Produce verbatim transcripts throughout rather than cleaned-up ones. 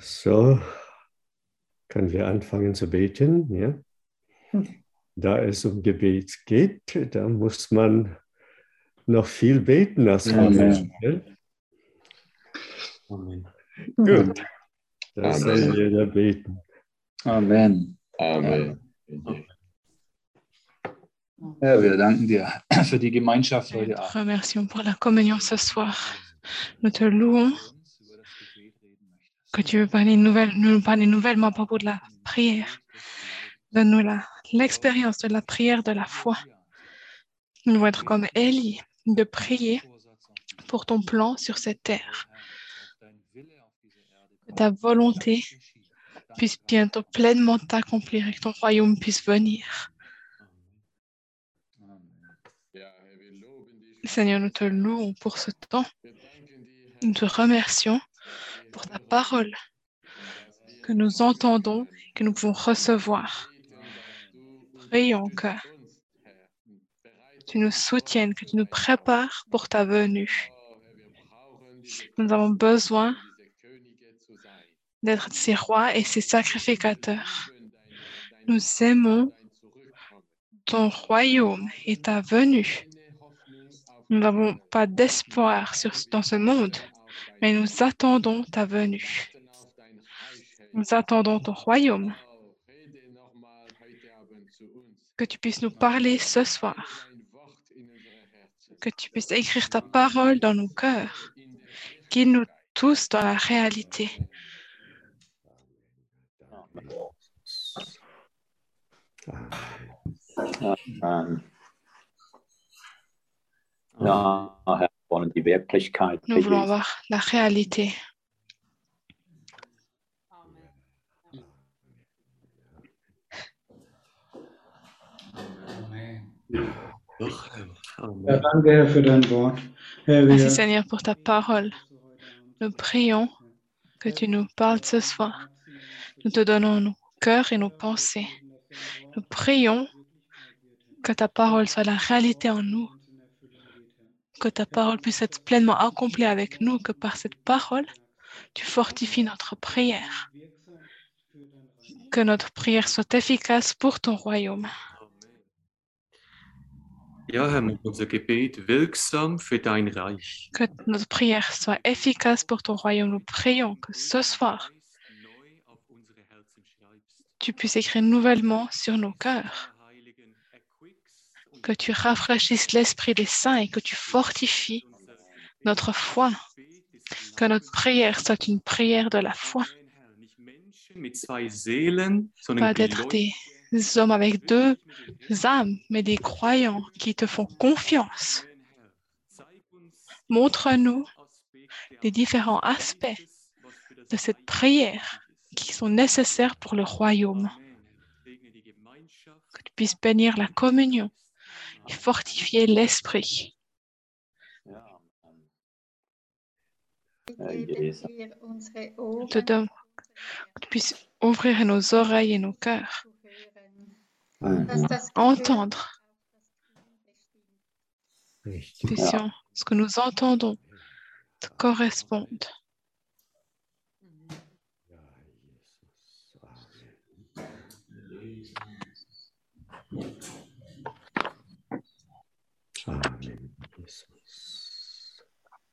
So, können wir anfangen zu beten, ja? Da es um Gebet geht, da muss man noch viel beten als Christ. Amen. Gut, dann Amen. sollen wir da beten. Amen. Amen. Herr, wir danken dir für die Gemeinschaft Nous heute te Abend. remercions pour la communion ce soir. Nous te louons que tu veux parler nouvelle, nous parler nouvellement à propos de la prière. Donne-nous la- l'expérience de la prière de la foi. Nous devons être comme Élie, de prier pour ton plan sur cette terre. Que ta volonté puisse bientôt pleinement t'accomplir et que ton royaume puisse venir. Seigneur, nous te louons pour ce temps. Nous te remercions pour ta parole que nous entendons et que nous pouvons recevoir. Prions que tu nous soutiennes, que tu nous prépares pour ta venue. Nous avons besoin d'être ces rois et ces sacrificateurs. Nous aimons ton royaume et ta venue. Nous n'avons pas d'espoir sur, dans ce monde, mais nous attendons ta venue. Nous attendons ton royaume. Que tu puisses nous parler ce soir. Que tu puisses écrire ta parole dans nos cœurs. Guide nous tous dans la réalité. Amen. Ja, Herr, wir wollen die Wirklichkeit Nous voulons avoir la réalité. Doch, Herr. Amen. Ja, danke, Herr, für dein Wort. Herr, Merci wir Seigneur pour ta parole. Nous prions que tu nous parles ce soir. Nous te donnons nos cœurs et nos pensées. Nous prions que ta parole soit la réalité en nous. Que ta parole puisse être pleinement accomplie avec nous. Que par cette parole, tu fortifies notre prière. Que notre prière soit efficace pour ton royaume. Ja, Herr, mache unser Gebet wirksam für dein Reich. Que notre prière soit efficace pour ton royaume. Nous prions que ce soir, Neu auf unsere Herzen schreibst. tu puisses écrire nouvellement sur nos cœurs. Heiligen, erquickst Que tu rafraîchisses l'esprit des saints et que tu fortifies notre foi. Que notre prière soit une prière de la foi. Nicht Menschen mit zwei Seelen, sondern Pas d'être des hommes avec deux âmes, mais des croyants qui te font confiance. Montre-nous les différents aspects de cette prière qui sont nécessaires pour le royaume. Que tu puisses bénir la communion et fortifier l'esprit. Je te donne que tu puisses ouvrir nos oreilles et nos cœurs, entendre, Richtig. puissions ce que nous entendons te corresponde. Amen, Jesus.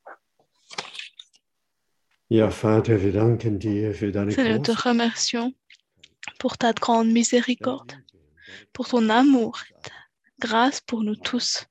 Ja, Vater, wir danken dir für deine Seigneur, nous te große remercions pour ta grande miséricorde, pour ton amour, ta grâce pour nous tous.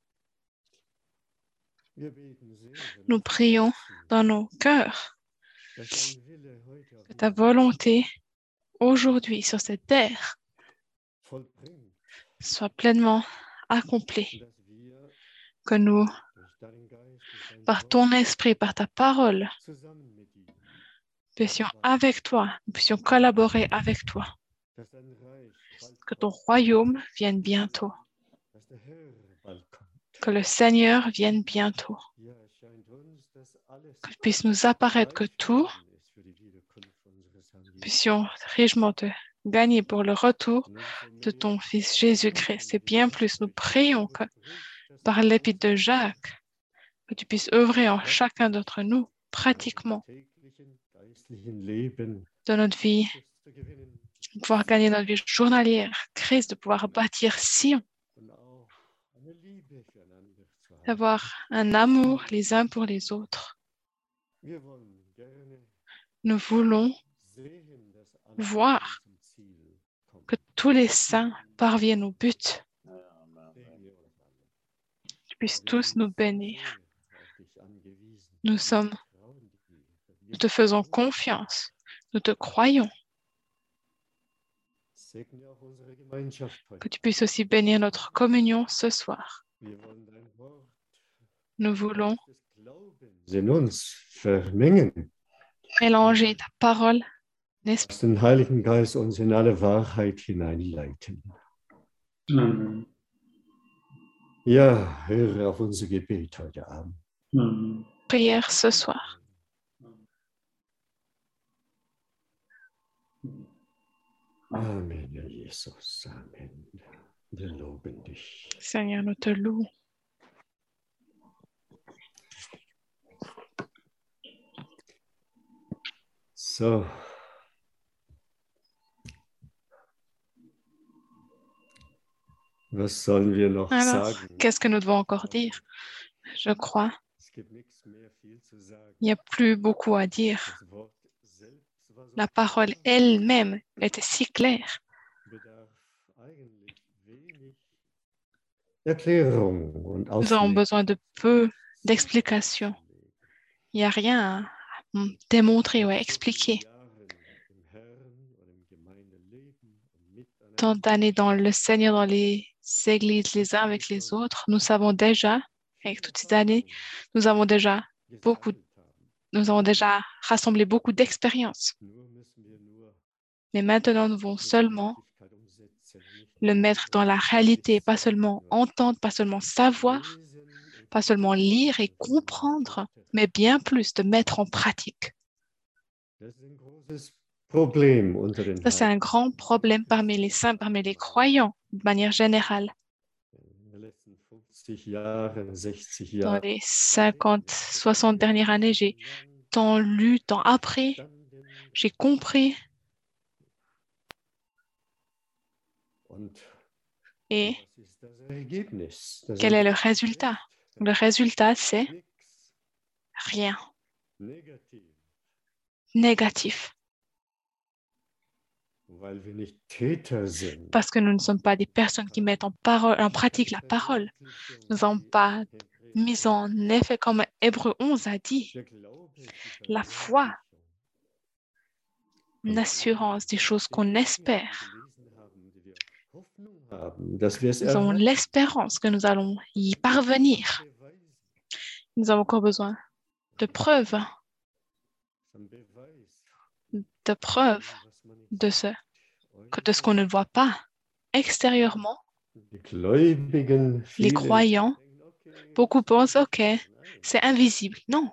Wir beten sehr, Nous prions dans nos cœurs dass dein Wille heute auf que ta volonté aujourd'hui sur cette terre vollbringt, soit pleinement accomplie, dass wir que nous, durch deinen Geist, durch dein par Wort ton esprit, par ta parole, zusammen mit dir, puissions avec toi, nous puissions collaborer avec toi, dass dein Reich bald que ton royaume vienne bientôt, dass der Herr bald kommt. que le Seigneur vienne bientôt, Ja, es scheint uns, dass alles que puisse nous apparaître que tout, vorhanden ist für die Wiederkunft unseres Herrn Jesus. puissions richement te gagner pour le retour Und umso de mehr ton Fils Jésus-Christ. Et bien plus, nous prions que par l'épître de Jacques, que tu puisses œuvrer en chacun d'entre nous, pratiquement täglichen geistlichen Leben de notre vie, zu gewinnen de pouvoir gagner notre vie journalière, Christ, de pouvoir bâtir Sion, und auch eine Liebe füreinander zu haben. d'avoir un amour les uns pour les autres. Wir wollen gerne Nous voulons sehen, dass alle voir zum Ziel kommen. que tous les saints parviennent au but, Segne uns alle. qu'ils puissent tous nous bénir. Auf dich angewiesen. Nous sommes, Trauen dir. nous te faisons confiance, nous te croyons, Segne auch unsere Gemeinschaft heute. que tu puisses aussi bénir notre communion ce soir. Wir wollen dein Wort Nous voulons des Glaubens in uns vermengen. mélanger ta parole, n'est-ce pas? Lass den Heiligen Geist uns in alle Wahrheit hineinleiten. Amen. Ja, höre auf unser Gebet heute Abend. Amen. Prière ce soir. Amen, Herr Jesus. Amen. Wir loben dich. Seigneur, nous te louons. So. Was sollen wir noch Alors, sagen? qu'est-ce que nous devons encore dire? Je crois Es gibt nichts mehr viel zu sagen. il n'y a plus beaucoup à dire. Das Wort selbst war so La parole elle-même était si claire. bedarf eigentlich wenig Erklärung und Nous avons Auslegung. besoin de peu d'explications. Il n'y a rien à démontrer ou à expliquer. Tant d'années dans le Seigneur, dans les églises, les uns avec les autres, nous savons déjà, avec toutes ces années, nous avons déjà beaucoup, nous avons déjà rassemblé beaucoup d'expériences. Mais maintenant, nous devons seulement le mettre dans la réalité, pas seulement entendre, pas seulement savoir, pas seulement lire et comprendre, mais bien plus de mettre en pratique. Ça, c'est un grand problème parmi les saints, parmi les croyants, de manière générale. Dans les cinquante, soixante dernières années, j'ai tant lu, tant appris, j'ai compris. Et quel est le résultat? Le résultat, c'est rien. Négatif. Parce que nous ne sommes pas des personnes qui mettent en, parole, en pratique la parole. Nous n'avons pas mis en effet, comme Hébreux onze a dit, la foi, une assurance des choses qu'on espère. Nous avons l'espérance que nous allons y parvenir. Nous avons encore besoin de preuves, de preuves de ce, de ce qu'on ne voit pas extérieurement. Les croyants, beaucoup pensent, ok, c'est invisible. Non.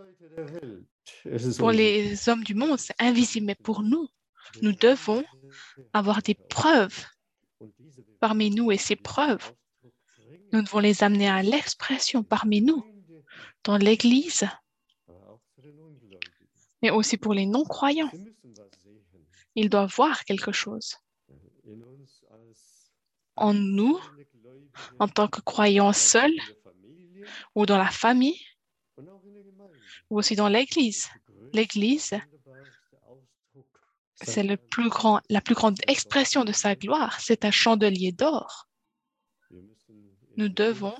Pour les hommes du monde, c'est invisible, mais pour nous, nous devons avoir des preuves parmi nous, et ces preuves, nous devons les amener à l'expression parmi nous, dans l'Église, mais aussi pour les non-croyants. Ils doivent voir quelque chose en nous, en tant que croyants seuls, ou dans la famille, ou aussi dans l'Église. L'Église, c'est le plus grand, la plus grande expression de sa gloire. C'est un chandelier d'or. Nous devons,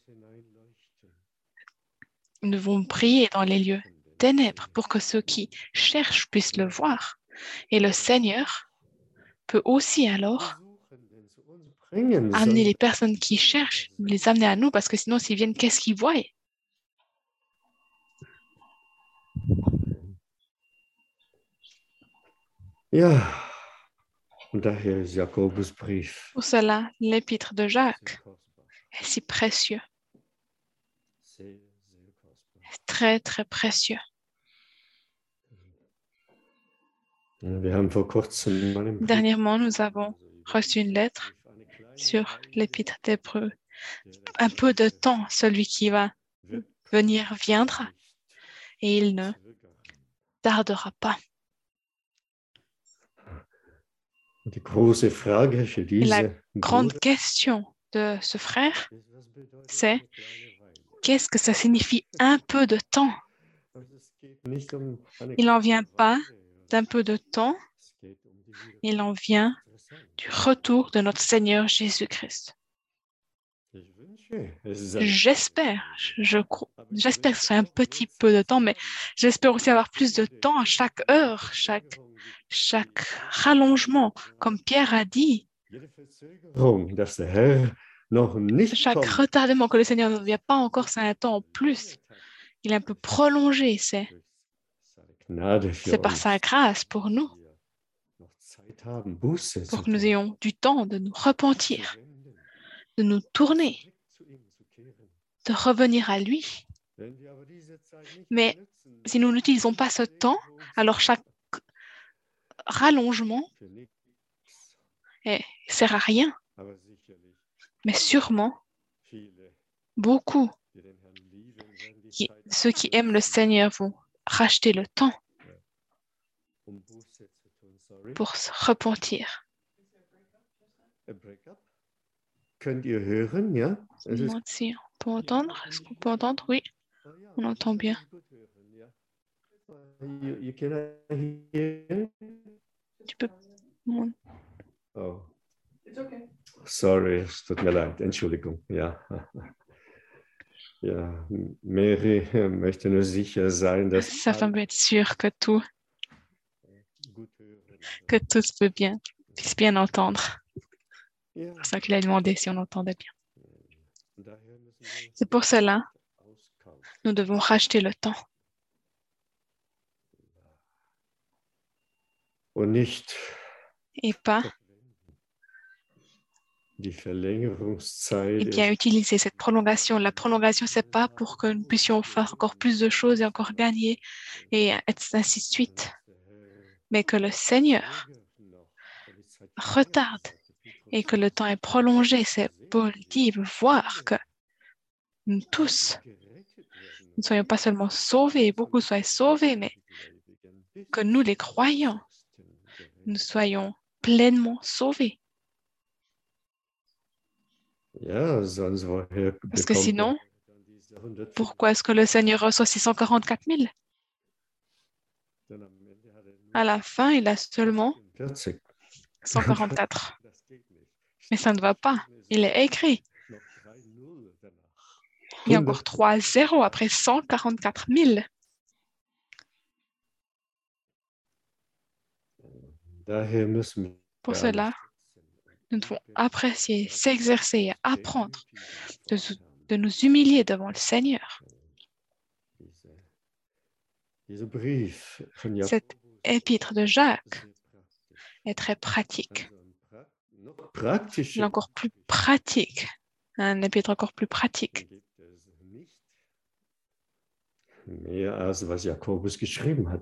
nous devons briller dans les lieux ténèbres pour que ceux qui cherchent puissent le voir. Et le Seigneur peut aussi alors amener les personnes qui cherchent, les amener à nous, parce que sinon, s'ils viennent, qu'est-ce qu'ils voient? Ja, und daher ist Jakobusbrief Pour cela, l'épître de Jacques est si précieux, sehr, sehr kostbar. très, très précieux. Wir haben vor kurzem mal im Brief- Dernièrement, nous avons reçu une lettre sur l'épître d'Hébreux. Un peu de temps, celui qui va venir viendra. et il ne tardera pas. Die große Frage für Et la diese grande Brüder question de ce frère, ist, was bedeutet c'est eine kleine Weile? qu'est-ce que ça signifie un peu de temps? Also es geht nicht um eine Il n'en kleine vient pas Weile, d'un peu de temps, es geht um die Wiederkunft. il en vient Interessant. du retour de notre Seigneur Jésus-Christ. Ich wünsche, es ist eine J'espère, je crois, j'espère que ce soit un petit peu de temps, mais j'espère aussi avoir plus de temps à chaque heure, chaque, chaque rallongement, comme Pierre a dit, jede Verzögerung, dass der Herr noch nicht chaque kommt, retardement que le Seigneur ne vient pas encore, c'est un temps en plus. Il est un peu prolongé, c'est, durch seine Gnade für c'est par uns, sa grâce pour nous, wir noch Zeit haben, Buße zu pour que nous tun, ayons du temps de nous zu repentir, wenden, de nous tourner, zurück zu ihm zu kehren. de revenir à lui. Wenn wir aber diese Zeit nicht Mais benutzen, si nous n'utilisons pas ce temps, alors chaque rallongement für nichts, ne sert à rien. aber sicherlich Mais sûrement, viele, beaucoup, die den Herrn lieben, werden die qui, Zeit ceux qui aiment le nutzen, Seigneur vont racheter le temps um Buße zu tun. Sorry. pour se repentir. A breakup? Könnt ihr hören, ja? Je me Es ist, demande si on peut entendre. Est-ce qu'on peut entendre? Oui, oh ja, on entend ich bien. kann gut hören, ja. You, you can hear? Tu peux. on- Oh. Sorry, es tut mir leid, Entschuldigung, ja. Ja, Mary möchte nur sicher sein, dass Sa femme veut être sûre que tout, gut hören. que tout se peut bien, puisse bien entendre. Ja, C'est pour ça qu'il a demandé si on entendait bien. daher müssen wir C'est pour cela, auskaufen. nous devons racheter le temps Und nicht et pas, die Verlängerungszeit et bien ist utiliser cette prolongation. La prolongation, c'est pas pour que nous puissions faire encore plus de choses et encore gagner et ainsi de suite, mais que le Seigneur retarde et que le temps est prolongé. C'est Paul dit, voir que nous tous, nous ne soyons pas seulement sauvés, beaucoup soient sauvés, mais que nous, les croyants, nous soyons pleinement sauvés. Ja, sonst woher Parce que bekommt sinon, man dann diese hundertvierzig? pourquoi est-ce que le Seigneur reçoit six cent quarante-quatre mille? Dann am Ende hat er nur À la fin, il a seulement vierzig. cent quarante-quatre. Das geht nicht. Mais ça ne va pas. Il est écrit. Noch drei Null danach. Il y a encore trois zéros après cent quarante-quatre mille. Daher müssen wir Pour cela, nous devons apprécier, s'exercer et apprendre de, de nous humilier devant le Seigneur. Diese, dieser Brief von Cette Jakobus épître de Jacques ist est très pratique. also ein pra noch praktischer Il est encore plus pratique. Un épître encore plus pratique. gibt es nicht mehr als was Jakobus geschrieben hat.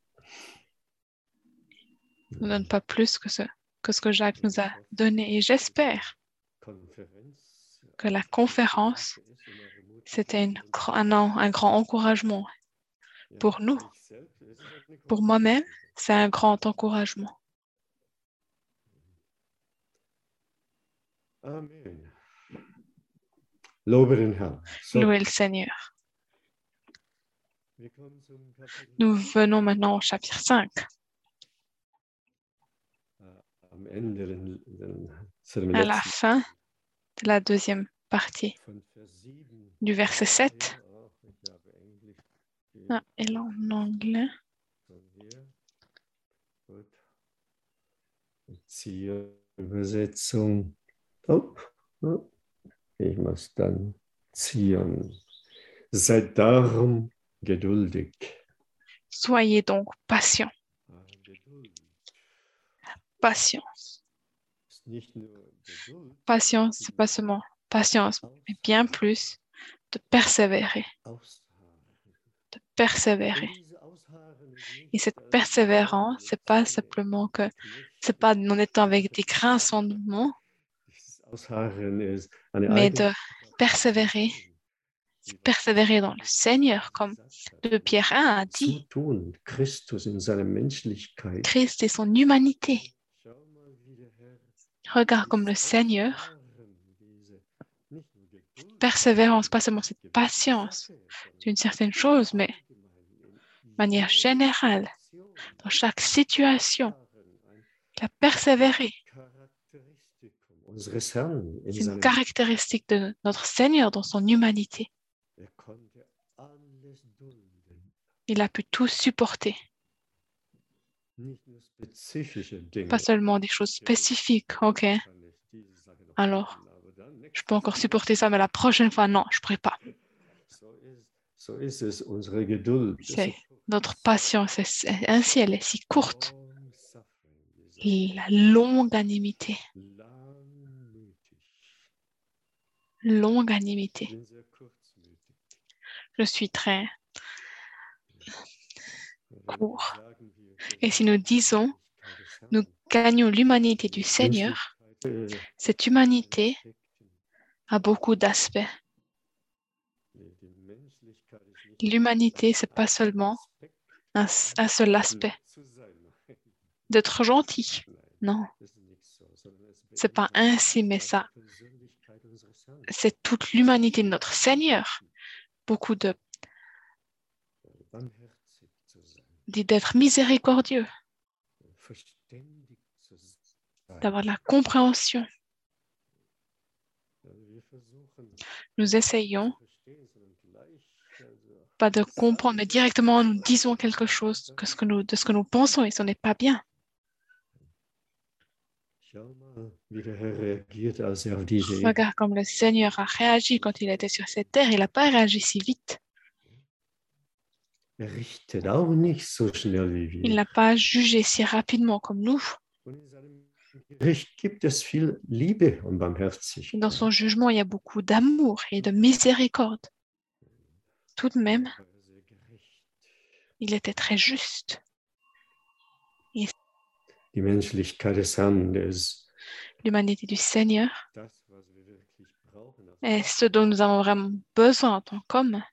Ne donne pas plus que ce, que ce que Jacques nous a donné. Et j'espère Konferenz que la conférence, c'était une, un, un grand encouragement. Pour nous, pour moi-même, c'est un grand encouragement. Amen. Lobe den Herrn. So, Louez le Seigneur. wir kommen zum Kapitel Nous venons maintenant au chapitre cinq. am Ende, den, den, zu dem À la letzten fin de la deuxième partie von Vers sieben. du verset sept. Oh, ich habe Englisch Ah, et là en anglais. von hier. Gut. Ziehe Übersetzung. Oh, oh. Ich muss dann ziehen. Seid darum geduldig. Soyez donc patient. Ah, Geduld Patience. ist nicht nur Geduld, Patience, c'est pas seulement patience, mais bien plus de persévérer. ausharren. De persévérer. Und diese Ausharren ist nicht Et cette als persévérance, c'est pas simplement que, c'est pas en étant avec des grincements, Dieses Ausharren ist eine mais de Eigenschaft persévérer, C'est persévérer dans le Seigneur, comme deux Pierre un a dit. Zutun, Christus in seiner Menschlichkeit. Christ et son humanité. Schau mal, wie der Herr Regarde comme le Seigneur, persévérance, pas seulement cette patience d'une certaine chose, mais de manière générale, dans chaque situation, il a persévéré. unseres Herrn in C'est une seinem caractéristique de notre Seigneur dans son humanité. Er konnte alles dulden, Il a pu tout supporter, nicht nur spezifische Dinge. pas seulement des choses spécifiques. Ok, Kann ich diese Sache noch alors, dulden, aber dann je nächstes peux encore Mal. supporter ça, mais la prochaine fois, non, je ne pourrai pas. So ist, so ist es, unsere Geduld. ist C'est so notre patience, est- est- ainsi elle est si courte. long suffering, wir sagen. La longanimité, Langmütig. longanimité. Ich bin sehr kurzmütig. Je suis très... Wenn Court. wir sagen, wir Et si nous disons, Menschlichkeit des nous Herrn, gagnons l'humanité du Seigneur, Menschlichkeit, äh, cette humanité Aspekten. a beaucoup d'aspects. Die- die Menschlichkeit ist nicht L'humanité, c'est pas seulement Aspekt, un, un seul aspect nett zu sein. d'être gentil. Nein, Non, das ist nicht so, sondern es c'est pas beinhaltet ainsi, mais die ça, Persönlichkeit unseres Herrn. c'est toute l'humanité de notre Seigneur. Beaucoup de Barmherzig zu sein, dit d'être miséricordieux, verständig zu sein. d'avoir de la compréhension. Also wir versuchen, Nous essayons zu verstehen, sondern gleich, also, pas de comprendre, mais directement nous disons quelque chose que ce que nous, de ce que nous pensons et ce n'est pas bien. schau mal, wie der Herr reagiert, als er auf diese Erde Regarde comme le Seigneur a réagi quand il était sur cette terre. Il n'a pas réagi si vite. Er richtet auch nicht so schnell wie Il wir. n'a pas jugé si rapidement comme nous. Und in seinem Gericht gibt es viel Liebe und Et Barmherzigkeit. dans son jugement, il y a beaucoup d'amour et de miséricorde. Tout de même, Er war sehr gerecht. il était très juste. Die Menschlichkeit des Herrn ist L'humanité du Seigneur das, was wir wirklich brauchen. als est ce dont nous avons vraiment besoin en tant qu'hommes.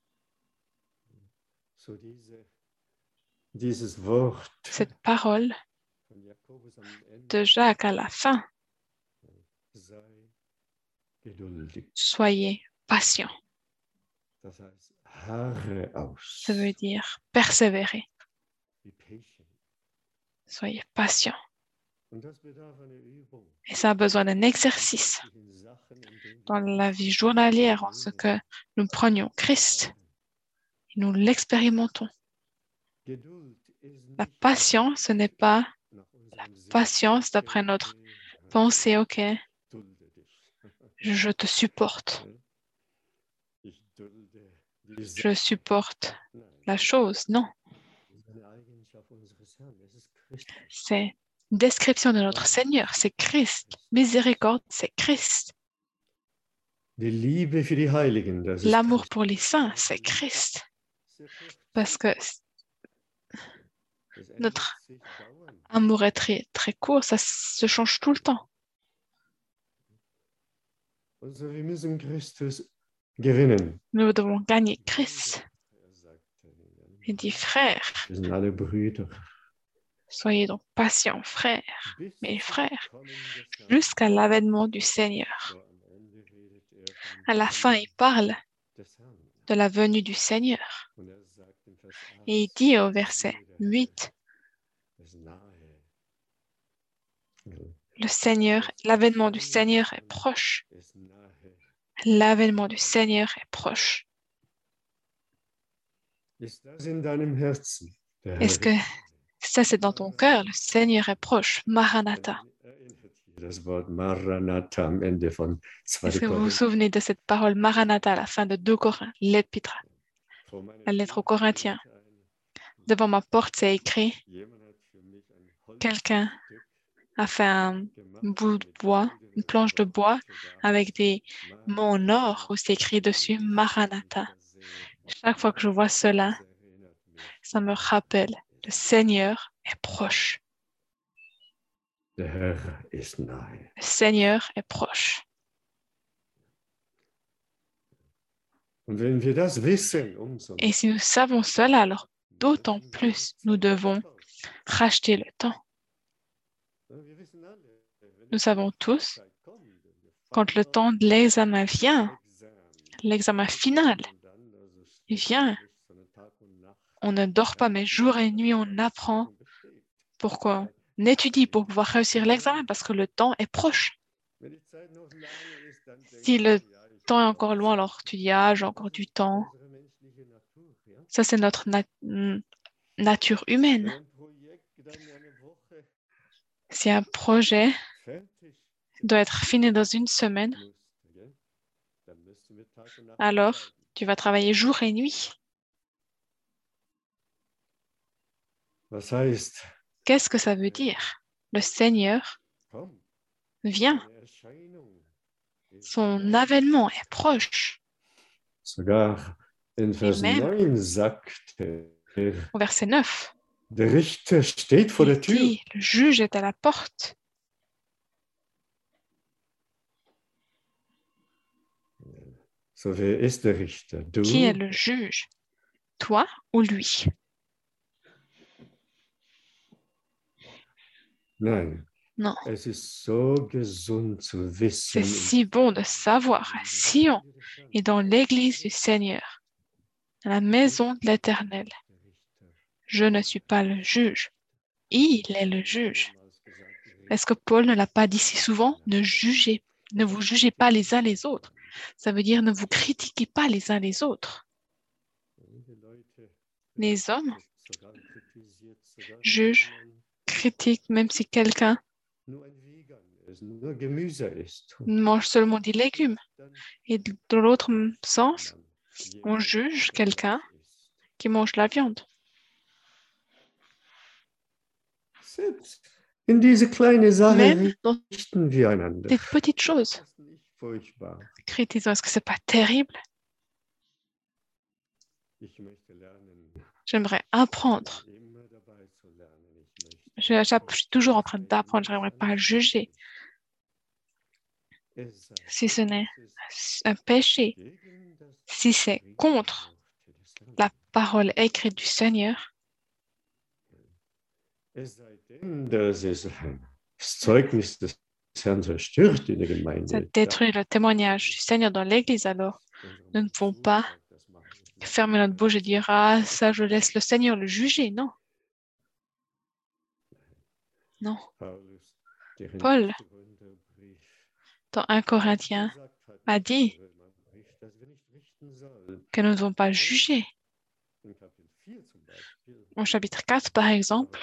So diese, dieses Wort Cette parole von Jakobus am Ende, de Jacques à la fin, sei geduldig. soyez patients. Das heißt, harre aus. Ça veut dire persévérer. Be patient. Soyez patients. Und das bedarf einer Übung. Et ça a besoin d'un exercice In Sachen, in denen dans la vie journalière, en ce que nous prenions Christ et nous l'expérimentons. Geduld ist La nicht patience, ce n'est pas nach unserem Sinn. patience d'après notre pensée, ok, Dulde dich. je, je te supporte, Ich dulde diese. je supporte Nein, la chose. Non, das ist eine Eigenschaft unseres Herrn. Es ist Christus. c'est une description de notre Seigneur, c'est Christ. Miséricorde, c'est Christ. Die Liebe für die Heiligen, das ist L'amour Christus. pour les saints, c'est Christ. Sehr kurz. Parce que Das ändert notre sich dauernd. amour est très, très court, ça se change tout le temps. Also wir müssen Christus gewinnen. Nous devons gagner Christ. Er sagte ihnen, Il dit, frères, wir sind alle Brüder. soyez donc patients, frères, Bis mes zum frères, Kommen des Herrn. jusqu'à l'avènement du Seigneur. So, am Ende redet er vom À la fin, Kommen il parle des Herrn. de la venue du Seigneur. Und er sagt in Vers Et il acht, dit au verset huit, es nahe. le Seigneur, l'avènement du Seigneur est proche. Es nahe. L'avènement du Seigneur est proche. Ist das in deinem Herzen? Der Est-ce que Herr ça, c'est dans ton cœur? Le Seigneur est proche. Maranatha. erinnert hier das Wort Maranatha am Ende von Est-ce zweiter que vous vous Korinther. souvenez de cette parole Maranatha à la fin de deux Corinthiens, l'épître, Vor meiner la lettre aux Tür Corinthiens? steht ein- Devant ma porte, c'est écrit, Jemand hat für mich ein quelqu'un Holzstück a fait un gemacht bout de mit bois, goldenen une planche de bois Worten avec des da. mots en or où c'est écrit dessus Maranatha. Chaque fois que je vois cela, Das erinnert mich. ça me rappelle, le Seigneur est proche. Der Herr ist nahe. Le Seigneur est proche. Und wenn wir das wissen, umso Et si nous savons cela, alors d'autant plus nous devons racheter le temps. Nous savons tous, quand le temps de l'examen vient, l'examen final vient, on ne dort pas, mais jour et nuit, on apprend. Pourquoi? On étudie pour pouvoir réussir l'examen, parce que le temps est proche. Si le temps est encore loin, alors tu dis, ah, j'ai encore du temps. Ça, c'est notre nat- nature humaine. Si un projet doit être fini dans une semaine, alors tu vas travailler jour et nuit. Was heißt, Qu'est-ce que ça veut dire? Le Seigneur komm, vient. seine Erscheinung ist Son avènement est proche. sogar in Vers même- neun sagt er, Au verset neuf, der Richter steht vor il der Tür. dit, le juge est à la porte. So, wer ist der Richter? Du? Qui est le juge? Toi ou lui? Nein. Non. Es ist so gesund zu wissen. C'est si bon de savoir à Sion et dans l'église du Seigneur, à la maison de l'Éternel. Je ne suis pas le juge. Il est le juge. Est-ce que Paul ne l'a pas dit si souvent? Ne jugez, ne vous jugez pas les uns les autres. Ça veut dire ne vous critiquez pas les uns les autres. Les hommes jugent, critiquent, même si quelqu'un mange seulement des légumes. Et de l'autre sens, on juge quelqu'un qui mange la viande. In diese kleine Sache Même dans richten wir einander. des petites choses. Das ist nicht furchtbar. Critisons, est-ce que c'est pas terrible? Ich möchte lernen, J'aimerais apprendre. immer dabei zu lernen. Ich möchte Je, je suis toujours en train d'apprendre, j'aimerais pas juger. es sei Si ce n'est es un péché, gegen das si c'est contre la parole écrite du Seigneur, Es sei denn, dass es das Zeugnis des Herrn zerstört in der ça Gemeinde. détruit le témoignage du Seigneur dans l'Église, alors nous ne pouvons pas fermer notre bouche et dire « Ah, ça, je laisse le Seigneur le juger. » Non. Non. Paul, dans un Corinthien, a dit que nous ne devons pas juger. Au chapitre quatre, par exemple,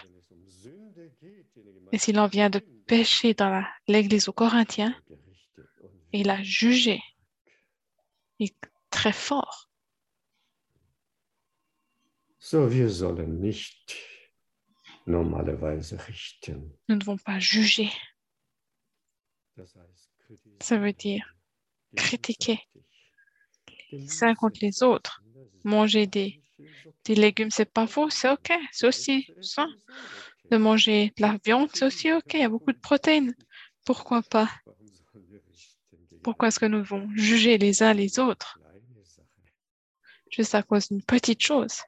et s'il en vient de pécher dans la- l'Église aux Corinthiens, il a jugé. Il est très fort. So, wir sollen nicht normalerweise richten. Nous ne devons pas juger. Das heißt, kritisieren, Ça veut dire critiquer gegenseitig. les uns contre les autres. Manger des, des légumes, c'est pas faux, c'est OK. C'est aussi sain. De manger de la viande, c'est aussi OK. Il y a beaucoup de protéines. Pourquoi pas? Pourquoi est-ce que nous devons juger les uns les autres juste à cause d'une petite chose?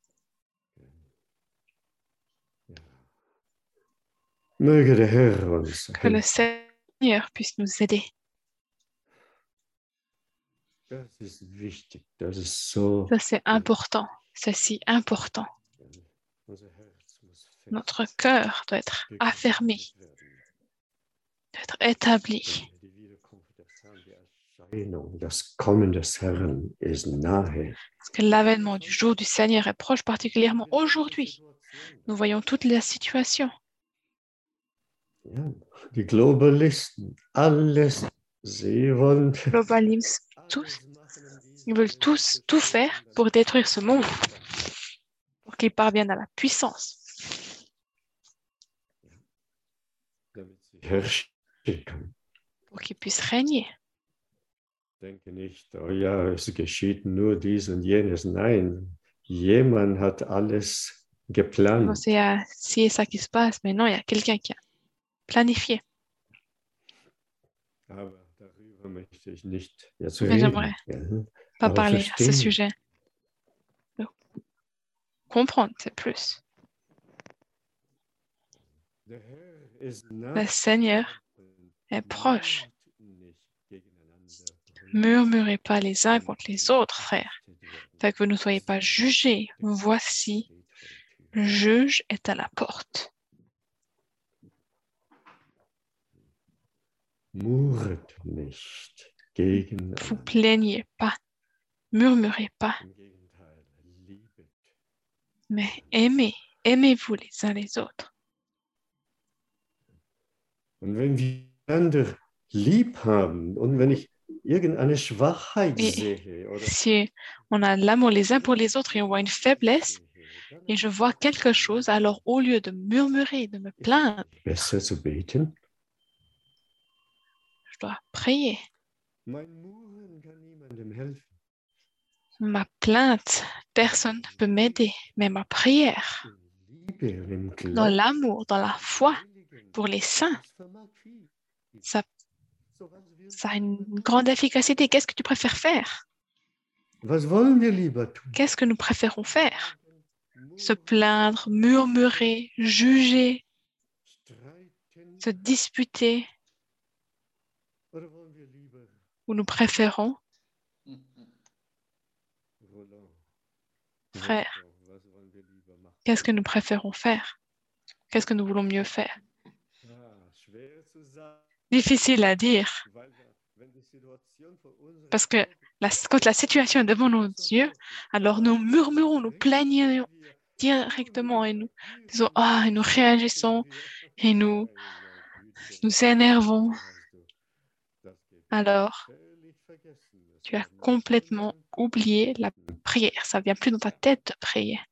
Möge der Herr uns Que le helfen. Seigneur puisse nous aider. Das ist wichtig. Das ist so. Ça, c'est important. C'est si important. Unser Herz muss fest Notre cœur doit être affermi, doit être établi. Die Wiederkunft des Herrn, die Erscheinung, das Kommen des Herrn ist nahe. Parce que l'avènement du jour du Seigneur est proche, particulièrement aujourd'hui. Nous voyons toute la situation. Ja, die Globalisten, alles, sie wollen Globalisme, tous, alles machen, um ils veulent tous tout faire pour détruire ce monde, pour qu'il parvienne à la puissance, damit sie herrschen kann. pour qu'il puisse régner. Denke nicht, oh ja, es geschieht nur dies und jenes. Nein, jemand hat alles geplant. Bon, c'est euh, si et ça qui se passe, mais non, il y a quelqu'un qui a planifié. Aber darüber möchte ich nicht jetzt Mais reden. j'aimerais Ja. Pas Aber parler à ce verstehen. sujet. Le comprendre, c'est plus. Der Herr ist Le nah. Seigneur est proche. Nicht gegeneinander Murmurez pas les uns contre les autres, frères, afin que vous ne soyez pas jugés. Voici, le juge est à la porte. Murret nicht Vous gegeneinander. plaignez pas, murmurez pas, Im Gegenteil, liebet. mais aimez, aimez-vous les uns les autres. Und wenn wir einander lieb haben und wenn ich irgendeine Schwachheit Et sehe oder si on a l'amour les uns pour les autres et on voit une faiblesse, et je vois quelque chose, alors au lieu de murmurer, de me plaindre, besser zu beten. je dois prier. Mein Murren kann niemandem helfen. Ma plainte, personne ne peut m'aider, mais ma prière, In Liebe und im dans Glauben l'amour, dans la foi, Heiligen, pour les saints, das vermag viel. ça, So, was wir- ça a une grande efficacité. Qu'est-ce que tu préfères faire? Was wollen wir lieber tun? Qu'est-ce que nous préférons faire? Se plaindre, murmurer, juger, Streiten, se disputer, oder wollen wir lieber ou nous préférons, Roland? frère, Was wollen wir lieber machen? qu'est-ce que nous préférons faire? Qu'est-ce que nous voulons mieux faire? Ah, schwer zu sagen, Difficile à dire, weil wir, wenn die Situation vor unserer parce que la, quand la situation est devant nos yeux, alors nous murmurons, nous plaignons directement et nous disons ah, et nous réagissons et nous nous énervons. Alors, tu as complètement oublié la prière. Ça vient plus dans ta tête de prier.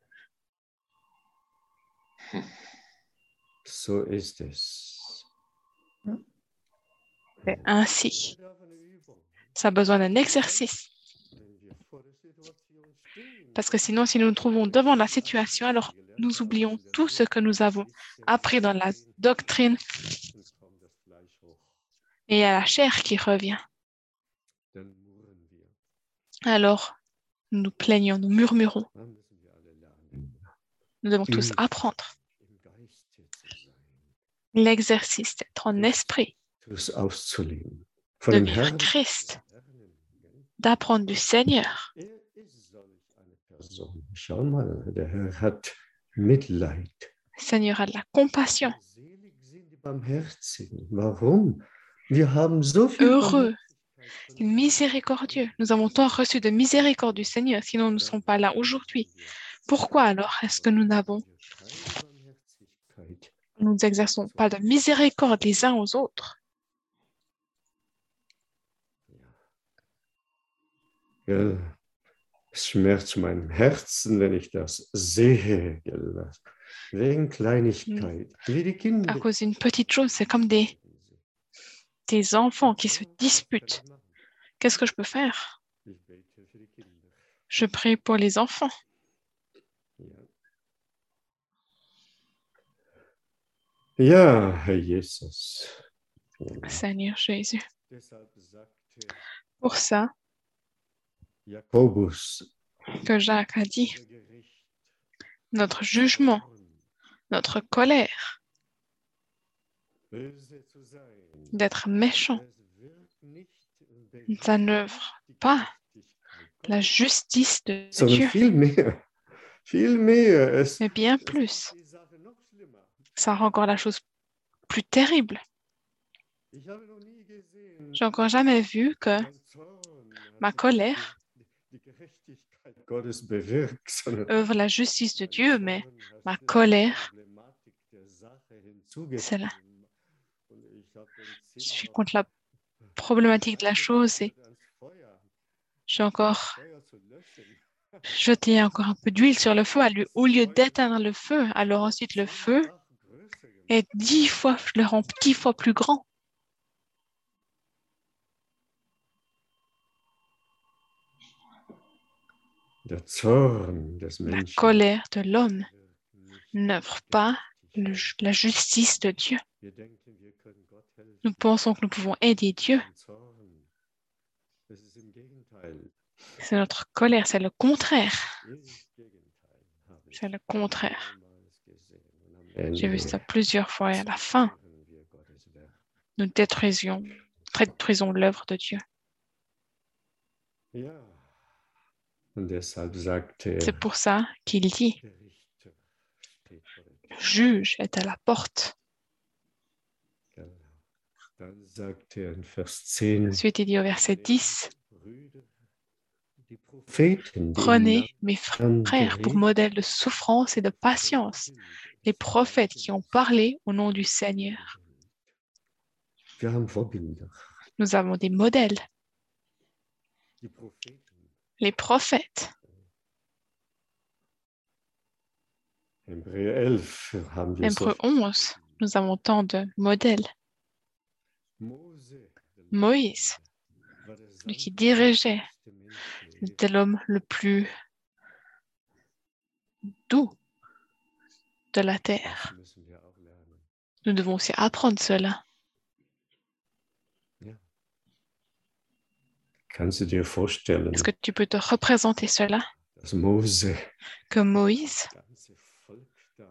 So ist es. C'est ainsi. Ça a besoin d'un exercice. Parce que sinon, si nous nous trouvons devant la situation, alors nous oublions tout ce que nous avons appris dans la doctrine et à la chair qui revient. Alors, nous nous plaignons, nous murmurons. Nous devons tous apprendre l'exercice d'être en esprit, auszuleben. de Von dem vivre Herrn Christ, d'apprendre du Seigneur. Er ist solch eine Person. Schau mal, der Herr hat Mitleid. Le Seigneur a de la compassion. Selig sind die Barmherzigen. Warum? Wir haben so viel Heureux, Barmherzigkeit. miséricordieux. Nous avons tant reçu de miséricorde du Seigneur, sinon nous ne serons pas là aujourd'hui. Pourquoi alors est-ce que nous n'avons, Barmherzigkeit. nous n'exerçons pas de miséricorde les uns aux autres? Ja, es schmerzt mein Herzen, wenn ich das sehe. Gell? Wegen Kleinigkeit. Wie die Kinder. À cause d'une petite chose, c'est comme des, des enfants qui se disputent. Qu'est-ce que je peux faire? Ich bete für die Kinder. Je prie pour les enfants. Ja, Herr Jesus. Seigneur Jésus. Deshalb sagte Pour ça Jakobus, que Jacques a dit, unser Gericht, notre jugement, notre colère, böse zu sein, d'être méchant, es wirkt nicht ça n'œuvre pas la justice de sondern Dieu, viel mehr, viel mehr. Es, mais bien es plus. macht die Sache noch schlimmer. Ça rend encore la chose plus terrible. Ich habe noch nie gesehen, J'ai encore jamais vu que mein Zorn ma hat colère die, die Gerechtigkeit Gottes bewirkt, sondern œuvre la justice de mein Dieu, mais Zorn hat ma die colère, Problematik der Sache c'est là. hinzugezogen. Und ich habe den Je suis Sinn contre la problématique de la chose et ans Feuer, j'ai encore Feuer zu löschen. jeté encore un peu d'huile sur le feu à lui- au lieu d'éteindre le feu. Alors ensuite le feu Ach, größer gemacht. est dix fois, je le rends dix fois plus grand. Der Zorn des La Menschen colère de l'homme wirkt nicht n'œuvre pas le- gerechtig. la justice de Dieu. Wir denken, wir können Gott helfen. Nous pensons que nous pouvons aider Dieu, Ein Zorn. Das ist im Gegenteil. C'est notre colère, c'est le contraire. Dieses Gegenteil habe ich C'est le contraire. mehrmals gesehen. Und am J'ai vu Ende ça plusieurs fois et à la fin, zerstören wir Gottes Werk. nous détruisions, détruisons l'œuvre de Dieu. Ja. Und deshalb sagt er, C'est pour ça qu'il dit, der Richter steht vor der le Tür. juge est à la porte. Genau. Dann sagt er in Vers zehn, Ensuite, il dit au verset dix, Brüder, die Propheten, die im prenez mes Namen frères pour geredet modèle de souffrance et de patience, les prophètes qui ont parlé au nom du Seigneur. Wir haben Vorbilder. Nous avons des modèles, Die Propheten. les prophètes. Hebräer elf haben wir Hébreux so onze, nous avons tant de modèles. Mose, der Moïse, war der lui qui sanfteste dirigeait, Mensch, était l'homme le plus doux de la terre. das müssen wir auch lernen. Nous devons aussi apprendre cela. Kannst du dir vorstellen, Est-ce que tu peux te représenter cela? dass Mose Que Moïse das ganze Volk da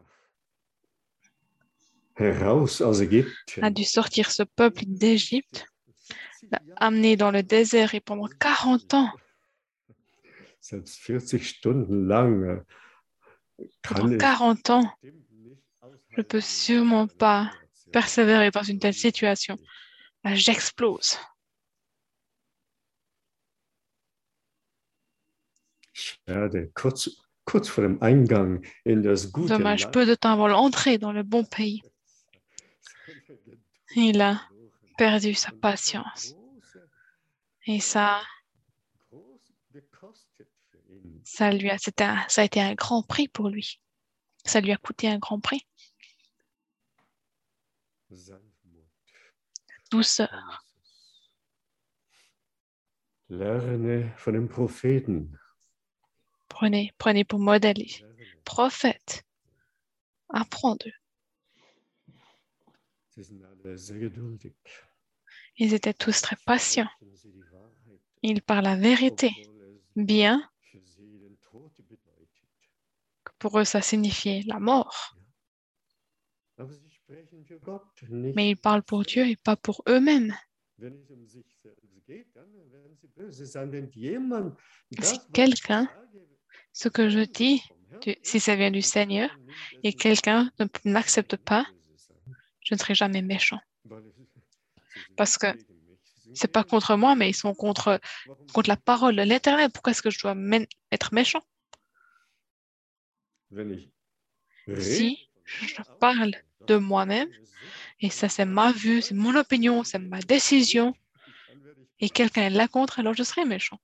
heraus aus Ägypten a dû sortir ce peuple d'Égypte, l'a amené dans le désert et pendant quarante ans, selbst vierzig Stunden lang äh, kann pendant ich quarante ans, bestimmt nicht je peux aushalten, sûrement diese pas Situation. persévérer dans une telle situation. Là, j'explose. Ich werde kurz, kurz vor dem Eingang in das gute Dommage, Land peu de temps avant l'entrée dans le bon pays, il a perdu sa patience. Et ça, ça, lui a, c'était un- ça a été un grand prix pour lui. Ça lui a coûté un grand prix. Douceur. Lerne von den Propheten. Prenez, prenez pour modèle les prophètes. Apprends d'eux. Sie sind alle sehr geduldig. Ils étaient tous très patients. Ils parlent la vérité, bien Für sie den Tod bedeutet. que pour eux ça signifiait la mort. Aber sie sprechen für Gott, nicht. Mais ils parlent pour Dieu et pas pour eux-mêmes. Wenn es um sich selbst geht, dann werden sie böse sein. Wenn jemand Si das, was ich quelqu'un, sage, ce que je dis, du- si ça vient du Seigneur, et quelqu'un ne n'accepte pas, je ne serai jamais méchant. Parce que c'est pas contre moi, mais ils sont contre, contre la parole de l'Éternel. Pourquoi est-ce que je dois mé- être méchant? Si je parle de moi-même, et ça c'est ma vue, c'est mon opinion, c'est ma décision, et quelqu'un est là contre, alors je serai méchant.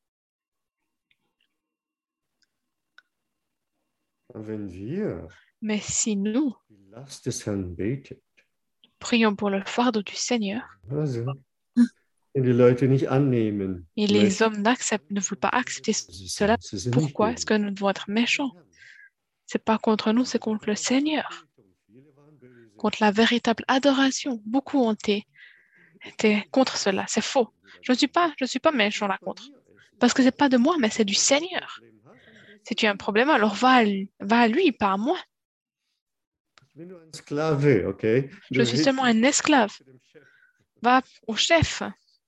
Wenn wir Mais si nous die Last des Herrn beten, prions pour le fardeau du Seigneur, also, wenn die Leute nicht annehmen, et les möchten, hommes n'acceptent, ne veulent pas accepter sie cela, sind- sie sind nicht pourquoi gegen est-ce que nous devons être méchants? C'est pas contre nous, c'est contre le Seigneur, contre la véritable adoration. Beaucoup ont été, été contre cela. C'est faux. Je ne suis pas, je suis pas méchant là contre. Parce que c'est pas de moi, mais c'est du Seigneur. Si tu as un problème, alors va à lui, va à lui, pas à moi. Ich bin nur ein Sklave, okay? Je Du suis hilfst seulement un esclave. dem Chef. Va au chef.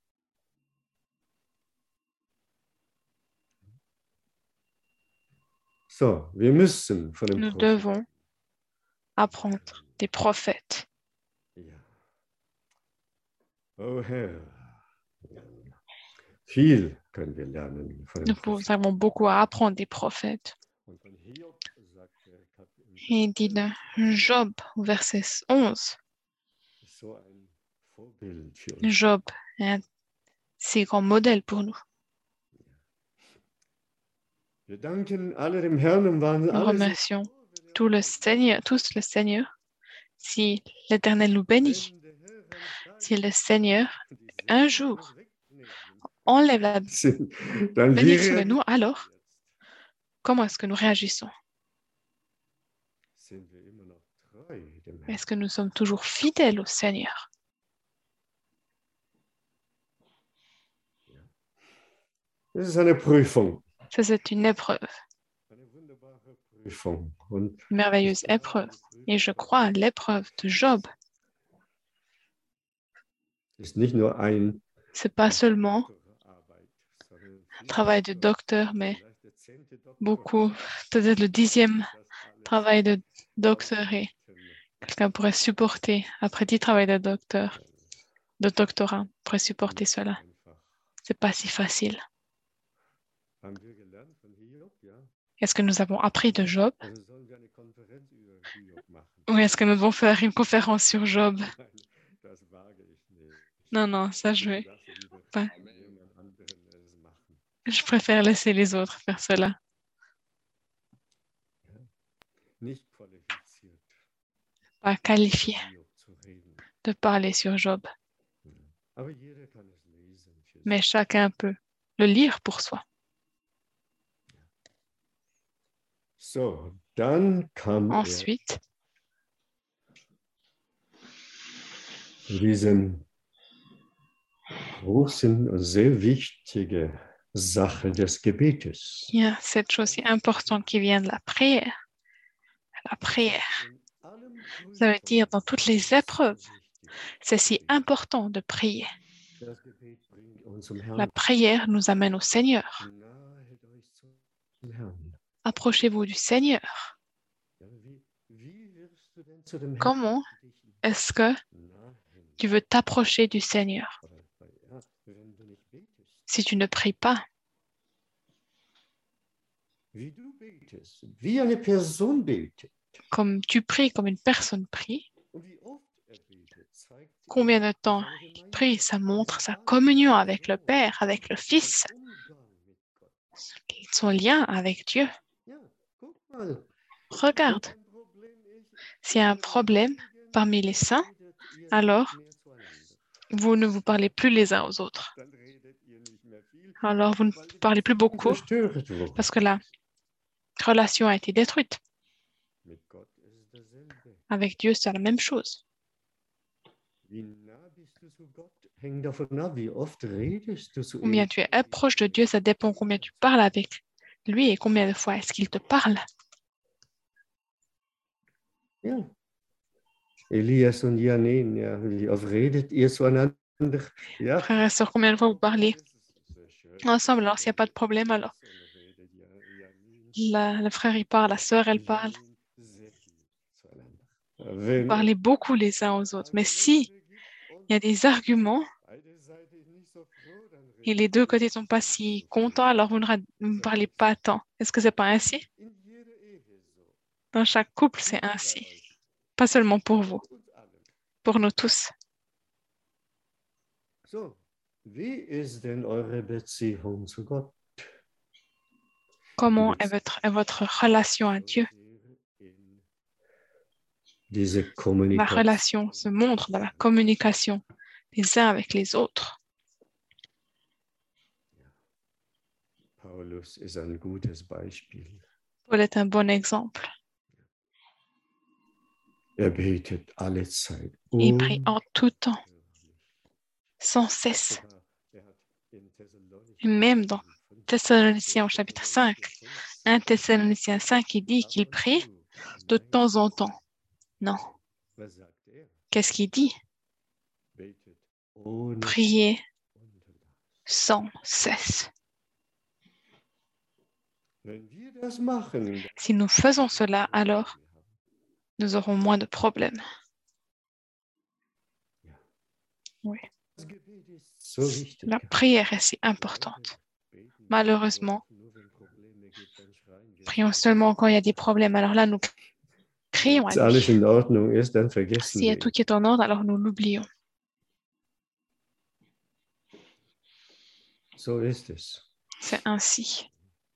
So, wir müssen von dem Nous Propheten- devons apprendre des prophètes. Ja. Oh Herr, viel können wir lernen von dem Nous Propheten. pouvons- avons beaucoup à apprendre des prophètes. Und von Hiob sagt er, Kap- im Et il dit de Job, au verset onze, ist so ein Vorbild für uns. Job est un si grand modèle pour nous. Wir danken alle dem Herrn und waren Nous alle so remercions froh, wenn er tout le uns Seigneur, tous le Seigneur. Si l'Éternel nous bénit, wenn der Herr eines si le Tages Seigneur die un Segel jour uns wegnehmen enlève la sind, dann wie bénédiction de nous, reagieren alors wir jetzt? comment est-ce que nous réagissons? Sind wir immer noch treu dem Herrn? Est-ce que nous sommes toujours fidèles au Seigneur? Das ist eine Prüfung. Ça, c'est une épreuve, Eine wunderbare Prüfung. Und une merveilleuse épreuve. Et je crois l'épreuve de Job, ist nicht nur ein c'est pas seulement Doktorarbeit, sondern un viele travail de docteur, mais vielleicht der zehnte Doktor, beaucoup, peut-être le dixième das alles travail de docteur et halten. quelqu'un pourrait supporter, après dix travails de docteur, de doctorat, pourrait supporter cela. Einfach. C'est pas si facile. Haben wir gelernt von Hiob, ja? Est-ce que nous avons appris de Job Also sollen wir eine Konferenz über Hiob machen? ou est-ce que nous devons faire une conférence sur Job? Nein, das wage ich nicht. Non, non, ça je vais. Lasse lieber pas. jemand anderen es machen. Je préfère laisser les autres faire cela. Nicht qualifiziert, Pas qualifié Hiob zu reden. de parler sur Job, Aber jeder kann es lesen. für mais sich. chacun peut le lire pour soi. So, dann kam er Ensuite, zu diesem großen und sehr wichtige Sache des Gebetes. il y a cette chose si importante qui vient de la prière. La prière, In allem ça veut dire dans toutes les épreuves, wichtig. c'est si important de prier. Das Gebet bringt uns zum Herrn. La prière nous amène au Seigneur. Nahet euch zum Herrn. Approchez-vous du Seigneur. Ja, wie, wie wirst du denn zu dem Herrn Comment dich est-ce que nahen? tu veux t'approcher du Seigneur Oder, ja, wenn du nicht betest, si tu ne pries pas? wie du betest, wie eine Person betet Comme tu pries comme une personne prie, und wie oft er betet, zeigt combien de temps il prie, ça montre sa communion avec le Père, avec le Fils, son lien avec Dieu. Ja, guck mal. Regarde, Wenn ein Problem ist, s'il y a un problème parmi les saints, redet ihr alors nicht mehr zueinander. vous ne vous parlez plus les uns aux autres. Dann redet ihr nicht mehr viel, Alors vous ne weil die parlez plus Beziehung beaucoup zerstört wurde. parce que la relation a été détruite. Mit Gott ist es dasselbe. Avec Dieu, c'est la même chose. Wie nah bist du zu Gott? Hängt davon ab, wie oft redest du zu Combien ihm. tu es proche de Dieu, ça dépend combien tu parles avec lui et combien de fois est-ce qu'il te parle. Ja. Elias und Janine, ja, wie oft redet ihr zueinander? Ja. Frères et sœurs, combien de fois vous parlez ensemble? Alors s'il n'y a pas de problème, alors la- le frère il parle, la sœur elle parle. Vous parlez beaucoup les uns aux autres. Mais si il y a des arguments et les deux côtés ne sont pas si contents, alors vous ne ra- ne parlez pas tant. Est-ce que c'est pas ainsi? Dans chaque couple, c'est ainsi. Pas seulement pour vous, pour nous tous. So, wie ist denn eure Beziehung zu Gott? Comment est votre, est votre relation à Dieu? Diese La Kommunikation. relation se montre dans la communication les uns avec les autres. Paulus ist ein gutes Beispiel. Paul est un bon exemple. Er betet alle Zeit. Il prie en tout temps, sans cesse. Et même dans Thessaloniciens au chapitre cinq, un Thessaloniciens cinq, il dit qu'il prie de temps en temps. Non. Qu'est-ce qu'il dit? Prier sans cesse. Si nous faisons cela, alors nous aurons moins de problèmes. Oui. La prière est si importante. Malheureusement, prions seulement quand il y a des problèmes. Alors là, nous crions à Wenn alles Dieu. in Ordnung ist, dann vergessen S'il y a wir tout ihn. qui est en ordre, alors nous l'oublions. So ist es. C'est ainsi.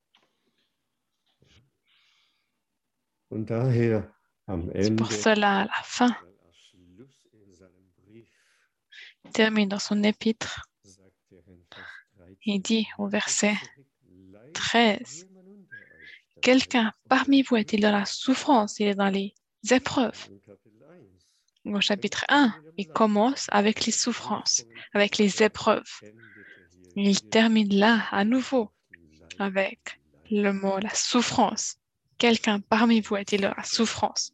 Und daher am C'est Ende, pour cela, à la fin, weil am Schluss in seinem Brief il termine dans son épître. sagt er in Vers dreizehn, Il dit au verset Leidet treize, jemand unter euch, dass quelqu'un parmi vous est-il dans la souffrance? Il est dans les épreuves. in Kapitel eins Au chapitre un, il commence avec les souffrances, avec les épreuves. endete hier Il termine là à nouveau avec le mot la souffrance. Quelqu'un parmi vous est-il dans la souffrance?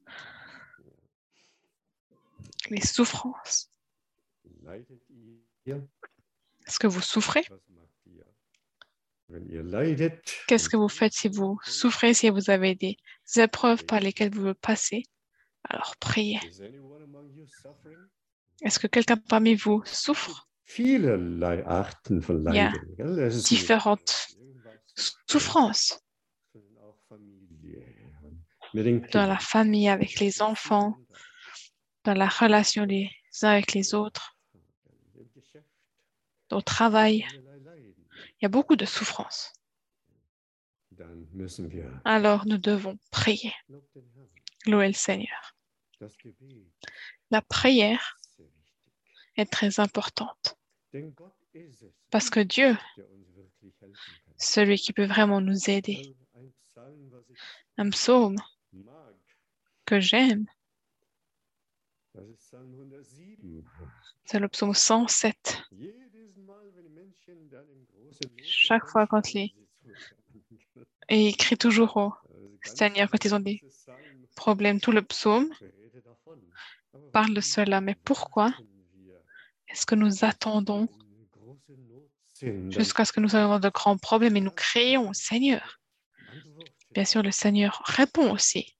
Les souffrances. Leidet ihr? Est-ce que vous souffrez? Was macht ihr? Wenn ihr leidet, Qu'est-ce que vous faites si vous souffrez, si vous avez des épreuves par lesquelles vous devez passer? Alors priez. is anyone among you suffering? Est-ce que quelqu'un parmi vous souffre? Vielerlei Arten von Ja, Leiden. Gell? Das ist différentes irgendwas, souffrances sondern auch Familie. Mit den dans la Kindern. famille, avec les enfants, dans la relation les uns avec les autres, Im Geschäft. au travail. Vielerlei Leiden. Il y a beaucoup de souffrances. Dann müssen wir Alors nous devons prier, lob den Herrn. louer le Seigneur. Das Gebet La prière ist sehr wichtig. est très importante Denn Gott ist es, parce que Dieu, der uns wirklich helfen kann. celui qui peut vraiment nous aider, Ein Psalm, was ich un psaume mag, que j'aime, das ist Psalm hundertsieben. c'est le psaume cent sept. Jedes Mal, wenn Menschen dann in große Not Chaque fois quand les... kommen, Et il crie toujours au also Seigneur quand ils ont des ganze Psalm problèmes. Tout le psaume redet davon. Aber parle de cela. Mais pourquoi warten wir, est-ce que nous attendons in große Not sind, dann jusqu'à ce que nous ayons de grands problèmes et nous crions au Seigneur? antwortet. Bien sûr, le Seigneur répond aussi.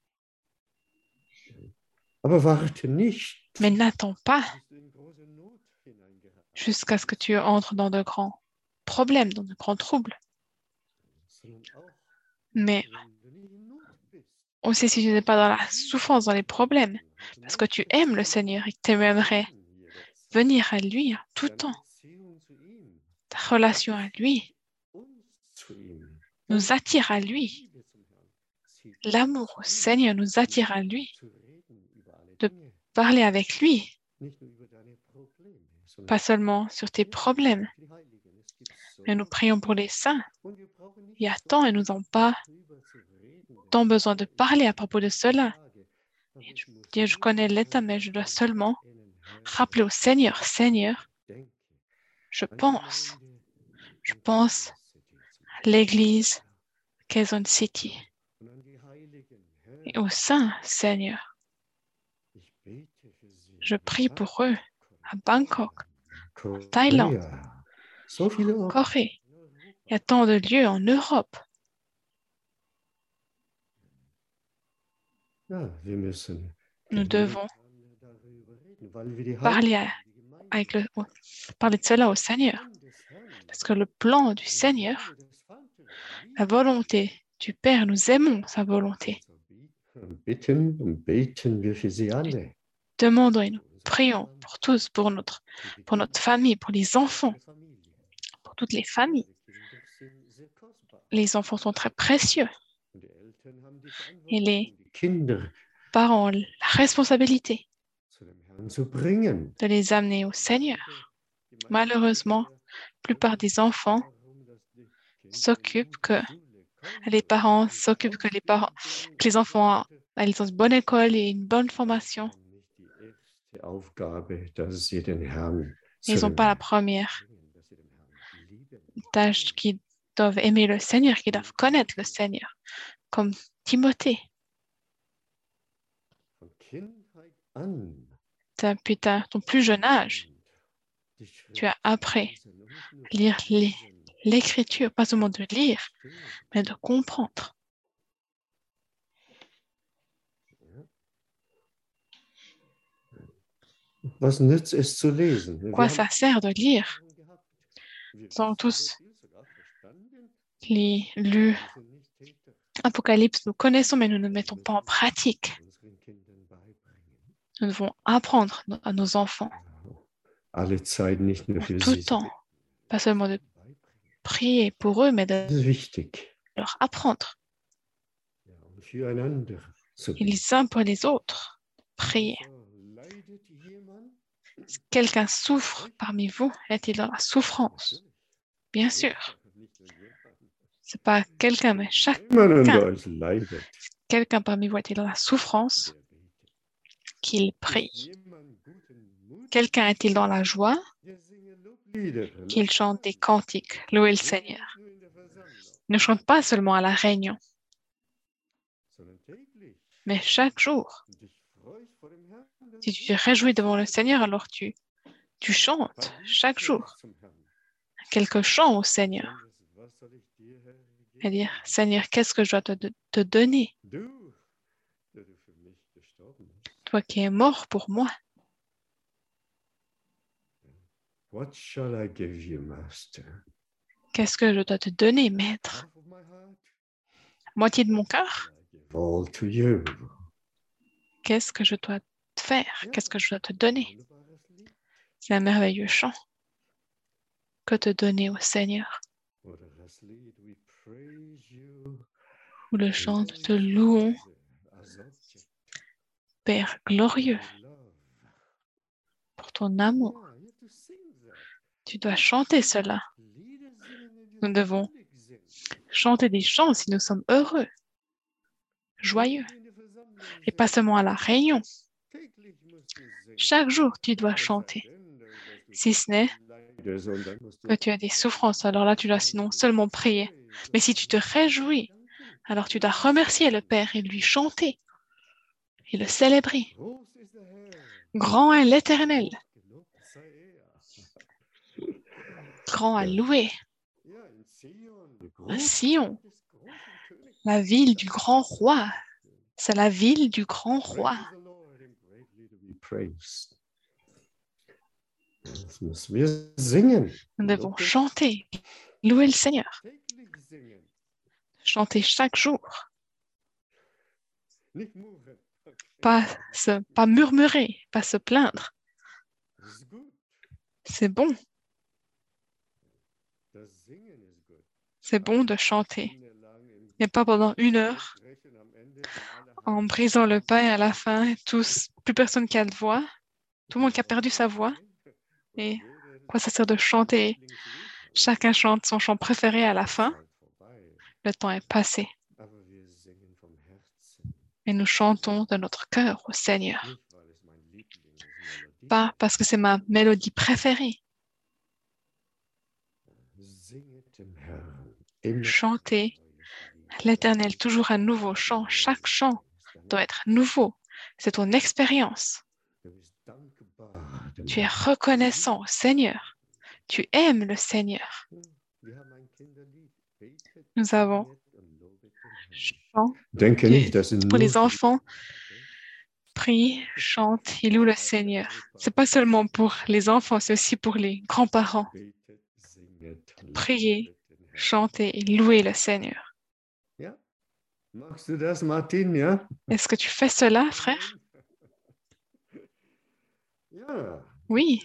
Aber warte nicht, Mais n'attends pas bis du in große Not hineingeraten, jusqu'à ce que tu entres dans de grands problèmes, dans de grands troubles. sondern auch, Mais wenn du nicht in Not bist. aussi si tu n'es pas dans la souffrance, dans les problèmes, parce que tu aimes le Seigneur et que tu aimerais venir à lui en tout temps. Ta relation à lui nous attire à lui. L'amour au Seigneur nous attire à lui. De parler avec lui, pas seulement sur tes problèmes, mais nous prions pour les saints. Il y a tant et nous n'avons pas tant besoin de parler à propos de cela. Et je, Dieu, je connais l'état, mais je dois seulement rappeler au Seigneur, Seigneur, je pense, je pense à l'église Quezon City et aux saints, Seigneur. Je prie pour eux à Bangkok, en Thaïlande, en Corée. Il y a tant de lieux en Europe. Nous devons parler, à, avec le, parler de cela au Seigneur. Parce que le plan du Seigneur, la volonté du Père, nous aimons sa volonté. Demandons et nous prions pour tous, pour notre, pour notre famille, pour les enfants, pour toutes les familles. Les enfants sont très précieux. Et les parents ont la responsabilité de les amener au Seigneur. Malheureusement, la plupart des enfants s'occupent que les parents s'occupent que les parents, que les enfants aient une bonne école et une bonne formation. Ils n'ont pas la première tâche qu'ils doivent aimer le Seigneur, qu'ils doivent connaître le Seigneur, comme Timothée. Depuis ta, ton plus jeune âge, tu as appris à lire les, l'écriture, pas seulement de lire, mais de comprendre. Quoi ça sert de lire? Nous avons tous lu l'Apocalypse, nous connaissons, mais nous ne le mettons pas en pratique. Nous devons apprendre à nos enfants en tout temps, pas seulement de prier pour eux, mais de leur apprendre. Et les uns pour les autres, prier. Si quelqu'un souffre parmi vous, est-il dans la souffrance? Bien sûr. Ce n'est pas quelqu'un, mais chacun. Si quelqu'un parmi vous est-il dans la souffrance, qu'il prie. Quelqu'un est-il dans la joie, qu'ils chantent des cantiques, louer le Seigneur. Ne chante pas seulement à la réunion, mais chaque jour. Si tu te réjouis devant le Seigneur, alors tu, tu chantes chaque jour quelques chants au Seigneur. Et dire, Seigneur, qu'est-ce que je dois te, te donner? Toi qui es mort pour moi. Qu'est-ce que je dois te donner, Maître? Moitié de mon cœur? Qu'est-ce que je dois te faire? Qu'est-ce que je dois te donner? C'est un merveilleux chant que te donner au Seigneur. Ou le chant, nous te louons, Père glorieux, pour ton amour. Tu dois chanter cela. Nous devons chanter des chants si nous sommes heureux, joyeux, et pas seulement à la réunion. Chaque jour, tu dois chanter. Si ce n'est que tu as des souffrances, alors là, tu dois sinon seulement prier. Mais si tu te réjouis, alors tu dois remercier le Père et lui chanter et le célébrer. Grand est l'Éternel. Grand à louer. À Sion, la ville du grand roi. C'est la ville du grand roi. Nous devons chanter, louer le Seigneur. Chanter chaque jour. Pas, se, pas murmurer, pas se plaindre. C'est bon. C'est bon de chanter. Et pas pendant une heure, en brisant le pain à la fin, tous, plus personne qui a de voix, tout le monde qui a perdu sa voix. Et quoi ça sert de chanter? Chacun chante son chant préféré à la fin. Le temps est passé. Et nous chantons de notre cœur au Seigneur. Pas parce que c'est ma mélodie préférée. Chanter l'Éternel, toujours un nouveau chant. Chaque chant doit être nouveau. C'est ton expérience. Tu es reconnaissant au Seigneur. Tu aimes le Seigneur. Nous avons chant pour les enfants. Prie, chante et loue le Seigneur. C'est pas seulement pour les enfants, c'est aussi pour les grands-parents. Priez, chantez et louez le Seigneur. Est-ce que tu fais cela, frère? Oui.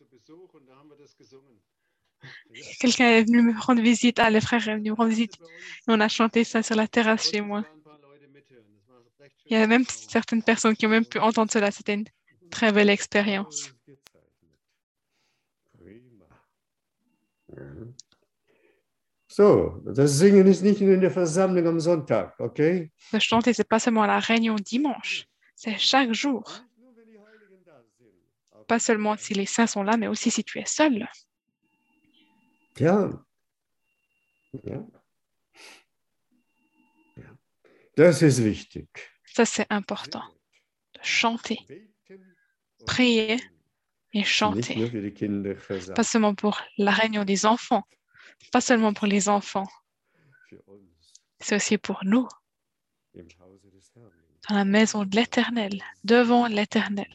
Quelqu'un est venu me rendre visite. Ah, le frère est venu me rendre visite. Et on a chanté ça sur la terrasse chez moi. Il y a même certaines personnes qui ont même pu entendre cela. C'était une très belle expérience. So, das Singen ist nicht nur in der Versammlung am Sonntag, okay? Le chanter, c'est pas seulement à la réunion dimanche. C'est chaque jour. Pas seulement si les saints sont là, mais aussi si tu es seul. Ja. Ja. Ja. Das ist wichtig. Ça, c'est important. De chanter, prier et chanter. Pas seulement pour la réunion des enfants, pas seulement pour les enfants. C'est aussi pour nous, dans la maison de l'Éternel, devant l'Éternel.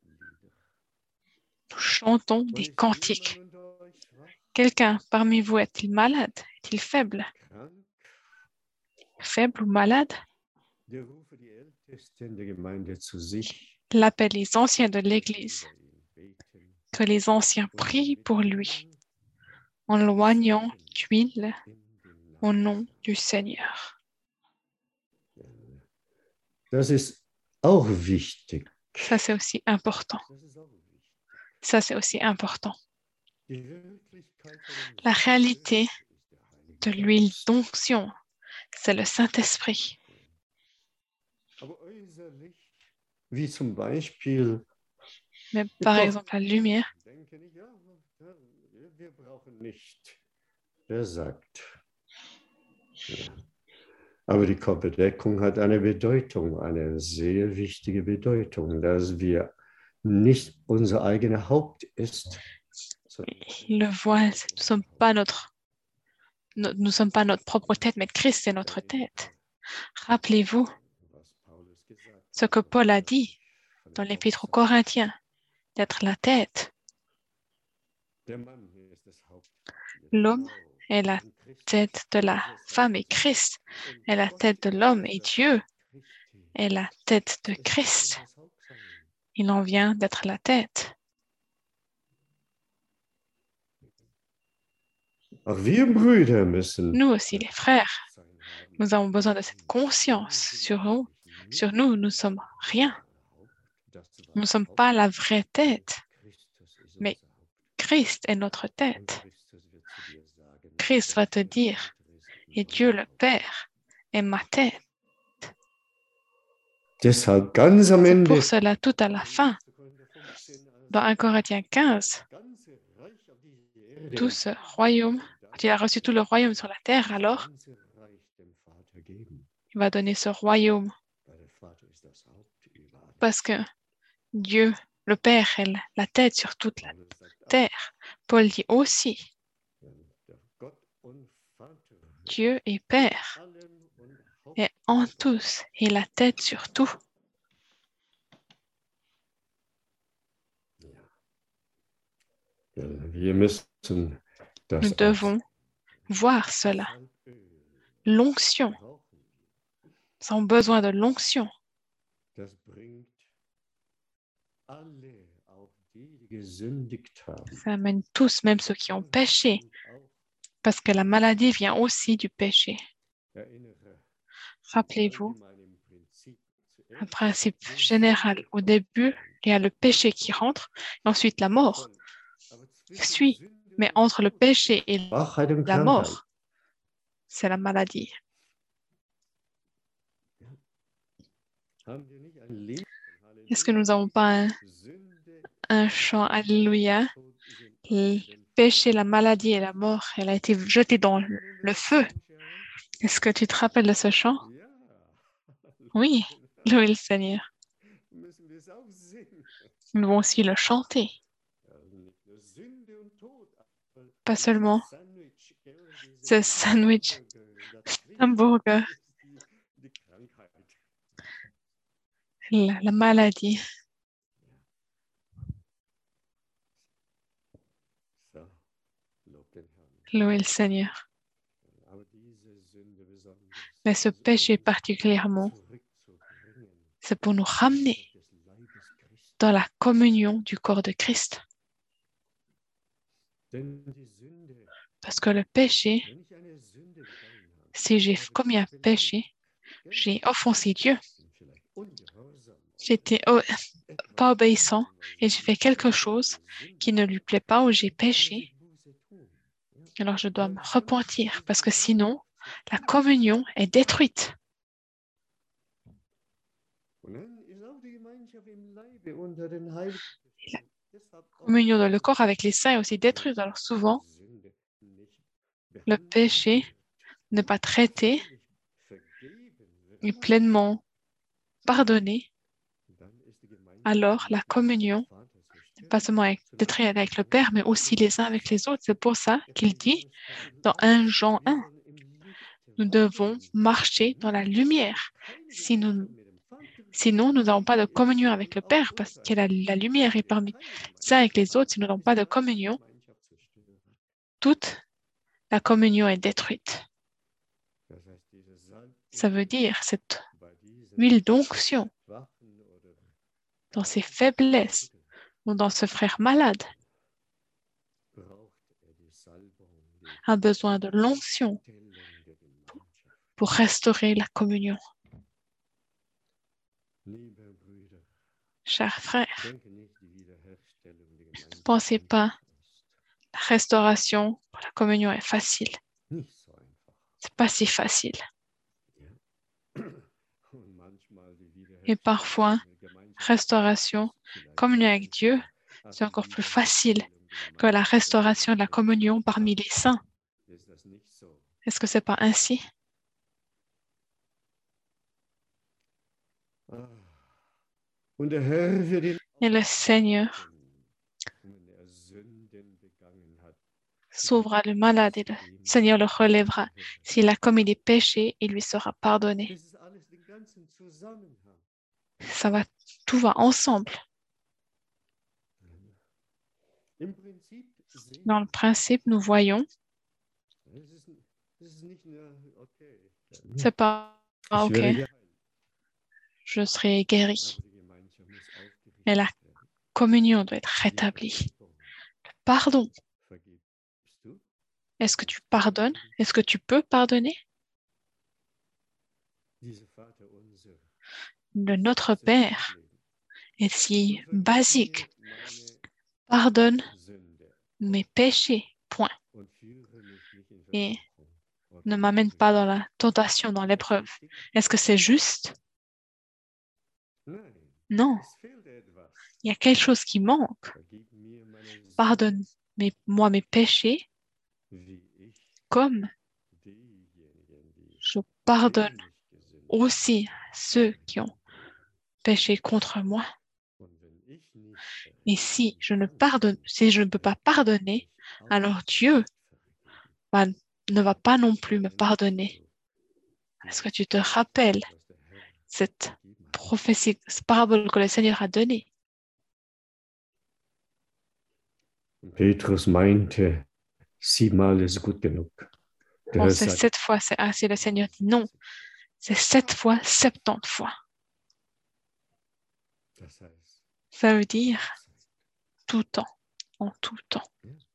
Nous chantons des cantiques. Quelqu'un parmi vous est-il malade? Est-il faible? Faible ou malade? Il appelle les anciens de l'Église. Que les anciens prient pour lui, en loignant d'huile au nom du Seigneur. Das ist auch wichtig. Ça, c'est aussi important. Ça, c'est aussi important. La réalité de l'huile d'onction, c'est le Saint-Esprit. Wie zum Beispiel, Mais par exemple, la lumière, wir brauchen nicht. Der sagt. Ja. Aber die Kopfbedeckung hat eine Bedeutung, eine sehr wichtige Bedeutung, dass wir nicht unser eigenes Haupt ist. Le voile, nous ne sommes pas notre, no- nous sommes pas notre propre tête, mais Christ est notre tête. Rappelez-vous ce que Paul a dit dans l'Épître aux Corinthiens, d'être la tête. L'homme est la tête de la femme et Christ est la tête de l'homme et Dieu est la tête de Christ. Il en vient d'être la tête. Auch wir Brüder müssen Nous aussi, les frères, nous avons besoin de cette conscience sur nous. Sur nous, nous ne sommes rien. Nous ne sommes pas la vraie tête, mais Christ est notre tête. Christ va te dire, et Dieu le Père est ma tête. deshalb ganz am C'est Ende pour cela, tout à la fin, dans un Corinthiens quinze, tout ce royaume, quand il a reçu tout le royaume sur la terre, alors il va donner ce royaume parce que Dieu, le Père, est la- la tête sur toute la terre. Paul dit aussi, Dieu est Père et en tous, et la tête sur tout. wir müssen das Nous devons voir cela. L'onction. Nous avons besoin de l'onction. Das bringt alle, auch die, die gesündigt haben. Ça amène tous, même ceux qui ont péché, parce que la maladie vient aussi du péché. Erinnere Rappelez-vous, allgemein im Prinzip un principe général. Au début, il y a le péché qui rentre, et ensuite la mort suit. Mais entre le péché et Schwachheit und la Krankheit. mort, c'est la maladie. Haben wir nicht ein Lied? Est-ce que nous n'avons pas un, Sünde, un chant Alléluia? Tod sind Le péché, la maladie et la mort, elle a été jetée dans le le feu. Est-ce que tu te rappelles de ce chant? Ja, Oui, louez le Seigneur. müssen wir es auch singen. Nous devons aussi le chanter. Also nicht nur Sünde und Tod, aber Pas seulement Sandwich, gell, diese ce sandwich, Hamburger, hamburger, die, die Krankheit. la, la maladie. So, lob den Herrn. Louez le Seigneur. Aber diese Sünde besonders Mais ce péché particulièrement, zurückzubringen c'est pour nous ramener des Leibes Christi. dans la communion du corps de Christ. Denn die Sünde, Parce que le péché, wenn ich eine Sünde begangen habe, si j'ai commis un péché, j'ai offensé Dieu. bin vielleicht ungehorsam, J'étais o- pas obéissant et j'ai fait quelque chose qui ne lui plaît pas ou j'ai péché. Alors je dois me repentir parce que sinon, la communion est détruite. Und dann ist auch die Gemeinschaft im Leibe unter den Heiligen. La Deshalb auch communion dans le corps avec les saints est aussi détruite. Alors souvent, Sünde nicht le péché n'est pas traité vergeben wird, et pleinement pardonné. dann ist die Gemeinschaft Alors la communion, des Vaters verstärkt. pas seulement avec, détruite avec le Père, mais aussi les uns avec les autres. C'est pour ça qu'il dit dans un Jean un, nous devons marcher dans la lumière. Si nous, sinon, nous n'avons pas de communion avec le Père parce que la, la lumière est parmi les uns avec les autres. Si nous n'avons pas de communion, toute la communion est détruite. Ça veut dire cette huile d'onction dans ses faiblesses ou dans ce frère malade a besoin de l'onction pour restaurer la communion. Chers frères, ne pensez pas la restauration pour la communion est facile. C'est pas si facile. Et parfois, restauration, communion avec Dieu, c'est encore plus facile. que la restauration de la communion parmi les saints. Est-ce que ce n'est pas ainsi? Et le Seigneur sauvera le malade et le Seigneur le relèvera. S'il a commis des péchés, il lui sera pardonné. Ça va, tout va ensemble. Dans le principe, nous voyons, c'est pas ah, ok, je serai guéri. Mais la communion doit être rétablie. Le pardon. Est-ce que tu pardonnes? Est-ce que tu peux pardonner? Le Notre Père est si basique. Pardonne mes péchés, point. Et ne m'amène pas dans la tentation, dans l'épreuve. Est-ce que c'est juste? Non. Il y a quelque chose qui manque. Pardonne-moi mes péchés comme je pardonne aussi ceux qui ont péché contre moi. Et si je ne pardonne, si je ne peux pas pardonner, alors Dieu va, ne va pas non plus me pardonner. Est-ce que tu te rappelles cette prophétie, cette parabole que le Seigneur a donnée? Petrus meinte, siebenmal ist gut genug. Bon, c'est sept fois, c'est assez. Le Seigneur dit non, c'est sept fois, septante fois. Ça veut dire tout temps, en tout temps.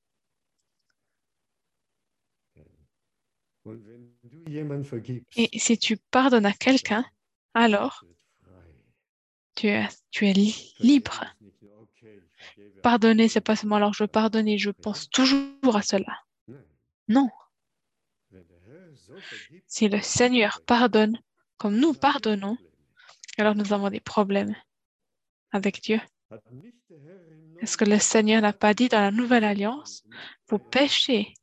Et si tu pardonnes à quelqu'un, alors tu es, tu es li- libre. Pardonner, c'est pas seulement alors je pardonne et je pense toujours à cela. Non. Si le Seigneur pardonne comme nous pardonnons, alors nous avons des problèmes avec Dieu. Est-ce que le Seigneur n'a pas dit dans la Nouvelle Alliance, vos péchés,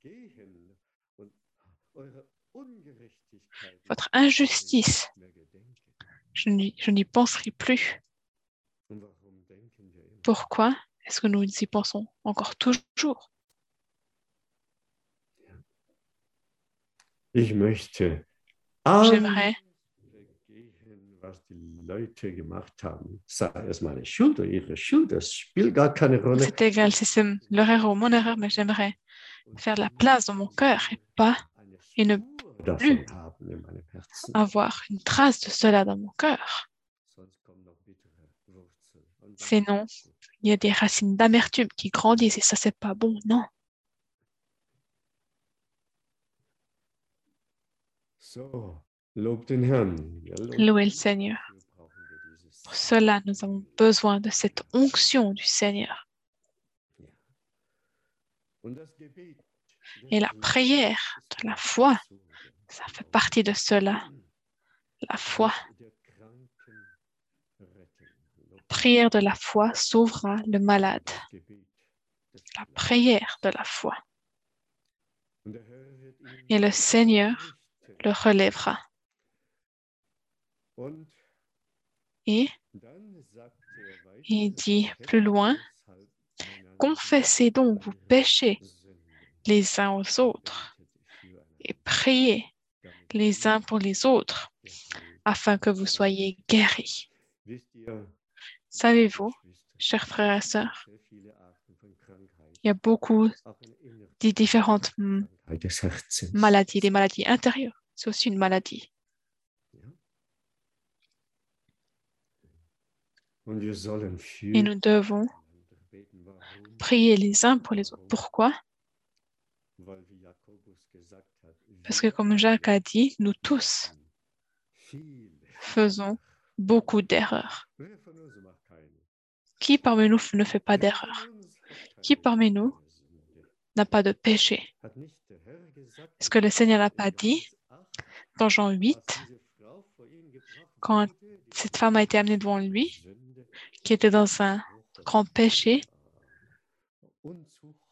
votre injustice, je n'y, je n'y penserai plus. Pourquoi est-ce que nous y pensons encore toujours? Ich möchte J'aimerais was die Leute gemacht haben, sei es meine Schuld oder ihre Schuld, das spielt gar keine Rolle. C'est égal si c'est leur erreur ou mon erreur, mais j'aimerais faire de la place dans mon cœur et pas et ne plus avoir une trace de cela dans mon cœur. Sinon, il y a des racines d'amertume qui grandissent et ça, c'est pas bon, non. So, lob den Herrn. Ja, lob Louez le Seigneur. Pour cela, nous avons besoin de cette onction du Seigneur. Et la prière de la foi, ça fait partie de cela. La foi. La prière de la foi sauvera le malade. La prière de la foi. Et le Seigneur le relèvera. Et il dit plus loin, confessez donc vos péchés les uns aux autres et priez les uns pour les autres afin que vous soyez guéris. Savez-vous, chers frères et sœurs, il y a beaucoup de différentes maladies, des maladies intérieures. C'est aussi une maladie. Et nous devons prier les uns pour les autres. Pourquoi? Parce que comme Jacques a dit, nous tous faisons beaucoup d'erreurs. Qui parmi nous ne fait pas d'erreurs? Qui parmi nous n'a pas de péché? Est-ce que le Seigneur n'a pas dit dans Jean huit, quand cette femme a été amenée devant lui, qui était dans un grand péché,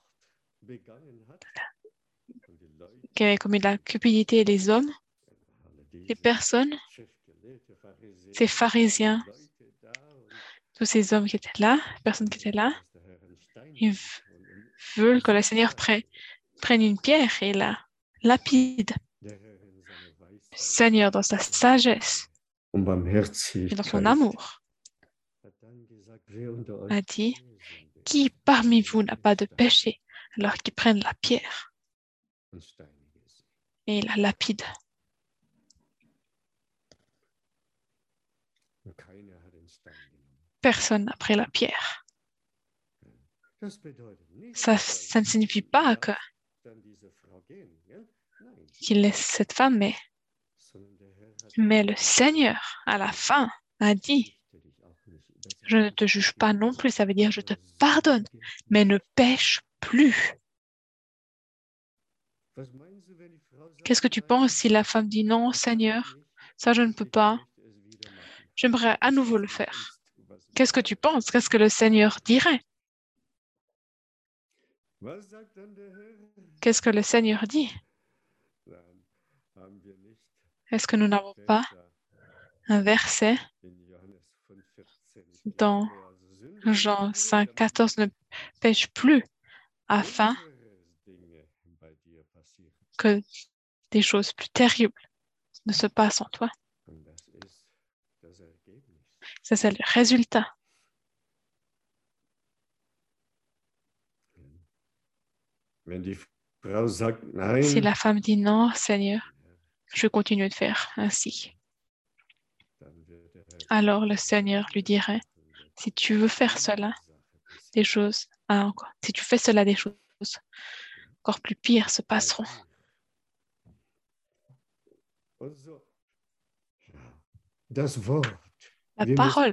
qui avait commis la cupidité, les hommes, les personnes, ces pharisiens, tous ces hommes qui étaient là, les personnes qui étaient là, ils veulent que le Seigneur prenne, prenne une pierre et la lapide. Le Seigneur, dans sa sagesse et dans son amour, a dit, qui parmi vous n'a pas de péché, alors qu'il prenne la pierre et la lapide. Personne n'a pris la pierre. Ça, ça ne signifie pas que qu'il laisse cette femme, mais, mais le Seigneur, à la fin, a dit, je ne te juge pas non plus, ça veut dire je te pardonne, mais ne pêche plus. Qu'est-ce que tu penses si la femme dit non, Seigneur, ça je ne peux pas, j'aimerais à nouveau le faire. Qu'est-ce que tu penses? Qu'est-ce que le Seigneur dirait? Qu'est-ce que le Seigneur dit? Est-ce que nous n'avons pas un verset dans Jean cinq, quatorze, ne pêche plus afin que des choses plus terribles ne se passent en toi? Ça, c'est le résultat. Si la femme dit non, Seigneur, je vais continuer de faire ainsi. Alors le Seigneur lui dirait, si tu veux faire cela, des choses, ah, encore, si tu fais cela, des choses encore plus pires se passeront. La parole,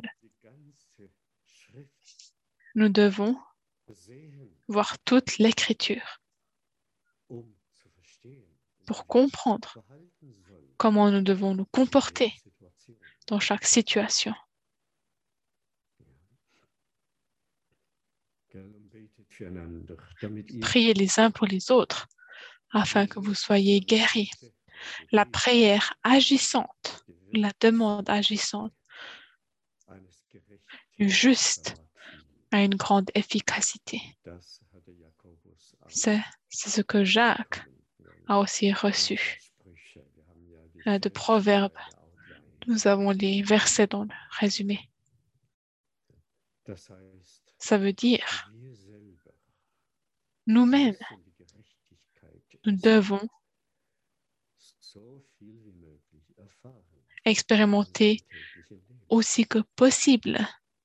nous devons voir toute l'écriture pour comprendre comment nous devons nous comporter dans chaque situation. Priez les uns pour les autres afin que vous soyez guéris. La prière agissante, la demande agissante du juste a une grande efficacité. C'est, c'est ce que Jacques a aussi reçu de Proverbes. Nous avons les versets dans le résumé. Ça veut dire, nous-mêmes, nous devons expérimenter aussi que possible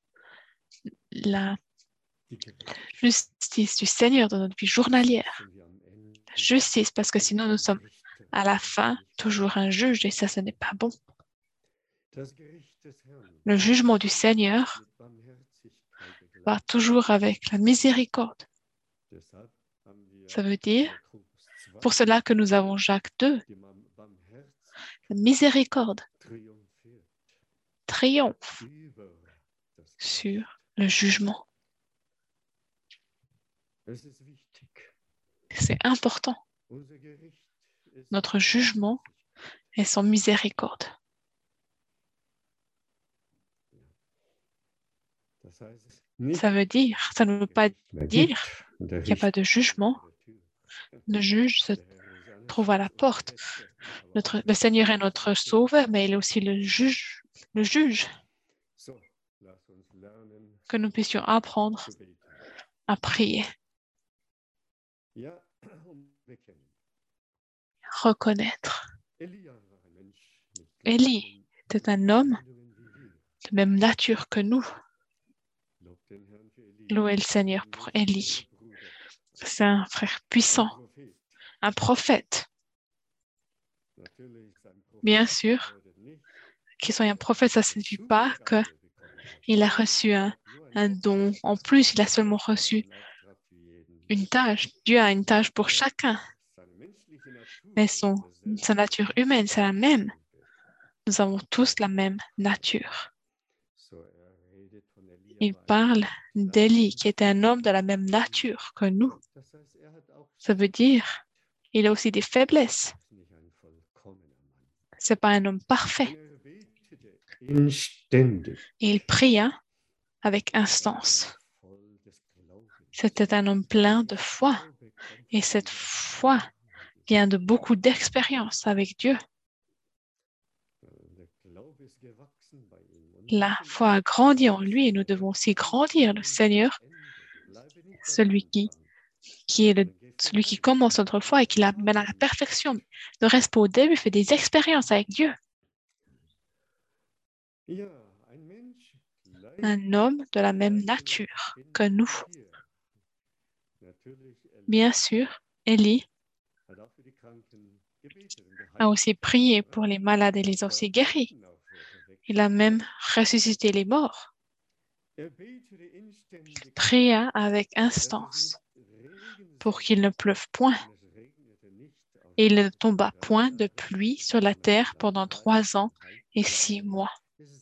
la justice du Seigneur dans notre vie journalière. La justice, parce que sinon nous sommes à la fin toujours un juge et ça, ce n'est pas bon. Le jugement du Seigneur va toujours avec la miséricorde. Ça veut dire, pour cela que nous avons Jacques deux, la miséricorde triomphe sur le jugement. C'est important. Notre jugement est sans miséricorde. Ça veut dire, ça ne veut pas dire qu'il n'y a pas de jugement. Le juge se trouve à la porte. Notre, le Seigneur est notre sauveur, mais il est aussi le juge, le juge. Que nous puissions apprendre à prier. Reconnaître. Élie était un homme de même nature que nous. Louez le Seigneur pour Élie. C'est un frère puissant, un prophète. Bien sûr, qu'il soit un prophète, ça ne signifie pas qu'il a reçu un, un don. En plus, il a seulement reçu une tâche. Dieu a une tâche pour chacun. Mais son, sa nature humaine, c'est la même. Nous avons tous la même nature. Il parle d'Élie, qui était un homme de la même nature que nous. Ça veut dire qu'il a aussi des faiblesses. Ce n'est pas un homme parfait. Inständig. Et il pria avec instance. C'était un homme plein de foi. Et cette foi vient de beaucoup d'expérience avec Dieu. La foi a grandi en lui et nous devons aussi grandir. Le Seigneur, celui qui, qui est le, celui qui commence notre foi et qui l'amène à la perfection, ne reste pas au début, fait des expériences avec Dieu. Un homme de la même nature que nous. Bien sûr, Élie a aussi prié pour les malades et les a aussi guéris. Il a même ressuscité les morts. Il pria avec instance pour qu'il ne pleuve point. Et il ne tomba point de pluie sur la terre pendant trois ans et six mois.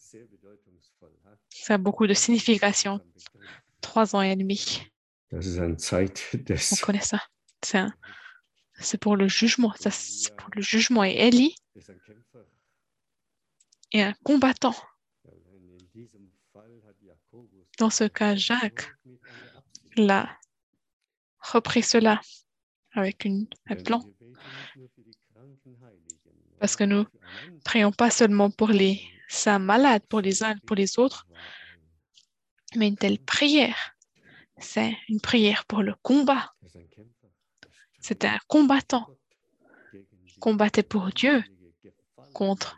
Ça a beaucoup de signification. Trois ans et demi. Das ist eine Zeit des On connaît ça. C'est un- c'est pour le jugement. Ça, c'est pour le jugement. Et Élie ist ein Kämpfer. est un combattant. In diesem Fall hat Jakobus Dans ce cas, Jacques l'a repris cela avec une, un plan. Parce que nous prions pas seulement pour les saints malades, pour les uns et pour les autres, mais une telle prière, c'est une prière pour le combat. C'était un combattant. Il combattait pour Dieu contre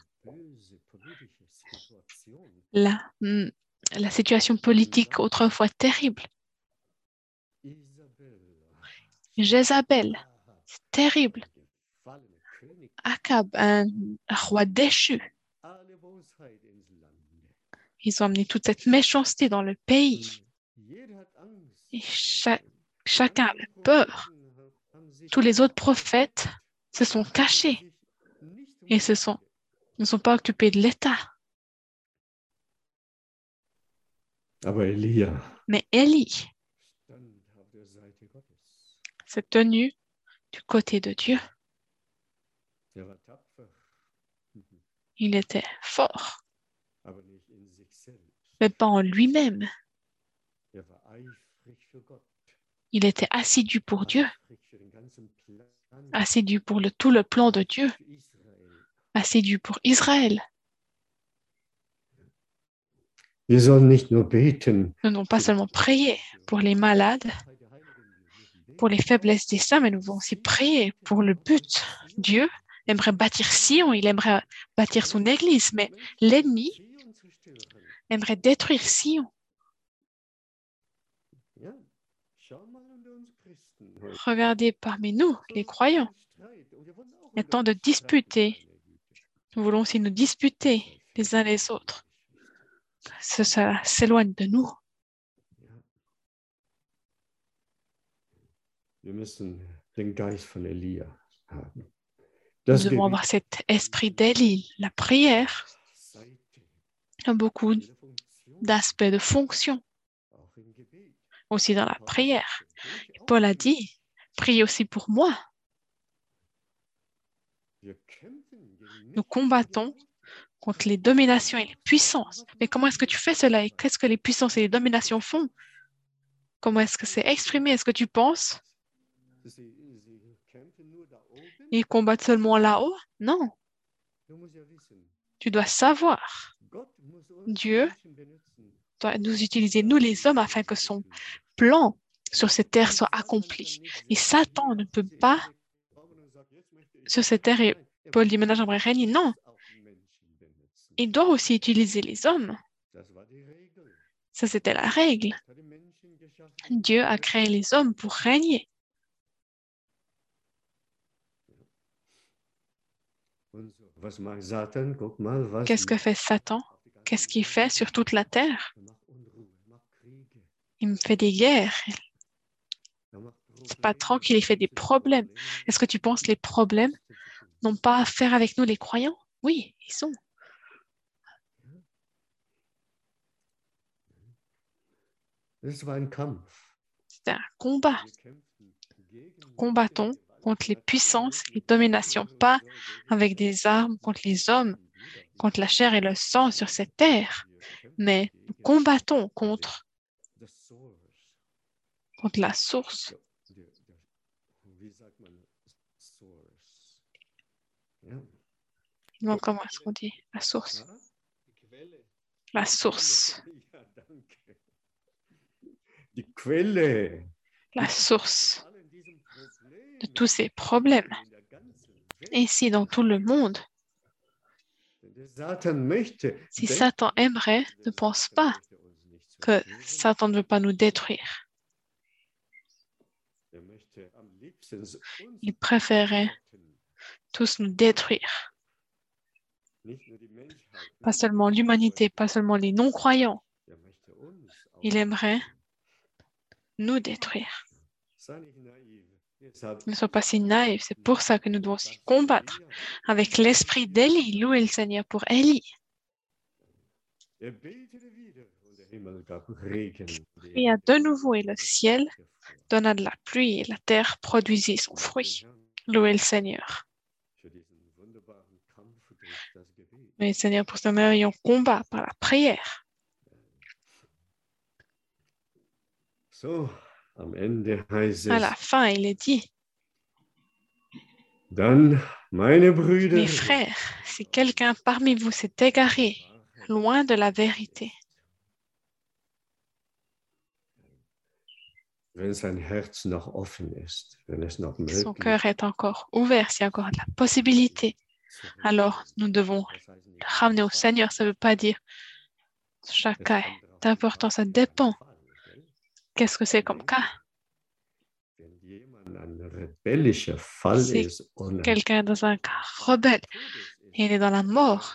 la, hmm, la situation politique autrefois terrible. Jézabel, c'est terrible. Akab, un roi déchu. Ils ont amené toute cette méchanceté dans le pays. Et cha- chacun avait peur. Tous les autres prophètes se sont cachés et se sont, ne sont pas occupés de l'État. Aber Elia Mais Élie stand auf der Seite Gottes. s'est tenu du côté de Dieu. Er war tapfer, Il était fort, aber nicht in sich selbst. mais pas en lui-même. Er war eifrig für Gott, Il était assidu pour Dieu, eifrig für den ganzen Plan assidu pour le, tout le plan de Dieu, für Israel. assidu pour Israël. Wir sollen nicht nur beten, Nous n'avons pas seulement prié pour les malades, pour les faiblesses des saints, mais nous devons aussi prier pour le but. Dieu aimerait bâtir Sion, il aimerait bâtir son église, mais l'ennemi aimerait détruire Sion. Ja, schau mal unter uns Christen heute. Regardez parmi nous, les croyants, il y a tant de disputés. Nous voulons aussi nous disputer les uns les autres. Ça, ça s'éloigne de nous. Wir müssen den Geist von Elia haben. Nous Das devons avoir cet esprit d'Élie. La prière Seite a beaucoup der Funktion, d'aspects de fonction, auch im Gebet. aussi dans la prière. Paul a dit, priez aussi pour moi. Wir kämpfen gegen Nous combattons contre les dominations et les puissances. Mais comment est-ce que tu fais cela et qu'est-ce que les puissances et les dominations font? Comment est-ce que c'est exprimé? Est-ce que tu penses Sie, sie kämpfen nur da oben. ils combattent seulement là-haut? Non, Du musst ja wissen, tu dois savoir. Gott muss uns Dieu Menschen benutzen. doit nous utiliser, nous les hommes, afin que son plan sur cette terre soit accompli. Et Satan ne peut pas sur cette terre, et Paul dit maintenant j'aimerais régner. Non, il doit aussi utiliser les hommes. Ça, c'était la règle. Dieu a créé les hommes pour régner. Qu'est-ce que fait Satan? Qu'est-ce qu'il fait sur toute la terre? Il me fait des guerres. C'est pas tranquille, il fait des problèmes. Est-ce que tu penses que les problèmes n'ont pas à faire avec nous les croyants? Oui, ils sont. Es war ein Kampf. C'était un combat. Wir kämpften gegen Combattons contre les puissances et dominations, pas avec des armes contre les hommes, contre la chair et le sang sur cette terre, mais nous combattons contre, the source. contre la source. The- the- Wie sagt man source? Ja. Non, comment est-ce qu'on dit? La source. Ah? La source. Ja, danke. Die Quelle. La source de tous ces problèmes. Ici, dans tout le monde, Satan möchte, si Satan aimerait, ne pense pas que Satan ne veut pas nous détruire. Il préférait tous nous détruire. Pas seulement l'humanité, pas seulement les non-croyants. Il aimerait nous détruire. Ne sois pas si naïf, c'est pour ça que nous devons aussi combattre avec l'esprit d'Élie, louer le Seigneur pour Élie. Er betete wieder und der Himmel gab Regen. Pria de nouveau et le ciel donna de la pluie et la terre produisit son fruit. Louez le Seigneur. Für diesen wunderbaren Kampf durch das Gebet. Mais Seigneur, pour ce merveilleux combat par la prière. So, am Ende heißt À la es, fin, il est dit, dann, meine Brüder, mes frères, si quelqu'un parmi vous s'est égaré loin de la vérité, wenn sein Herz noch offen ist, wenn es noch son möglich cœur est encore ouvert, s'il y a encore de la possibilité, alors nous devons le ramener au Seigneur. Ça ne veut pas dire chaque cas est important, ça dépend. Qu'est-ce que c'est comme cas? Wenn jemand ein rebellischer Fall Si ist und quelqu'un est dans un cas rebelle et il est dans la mort,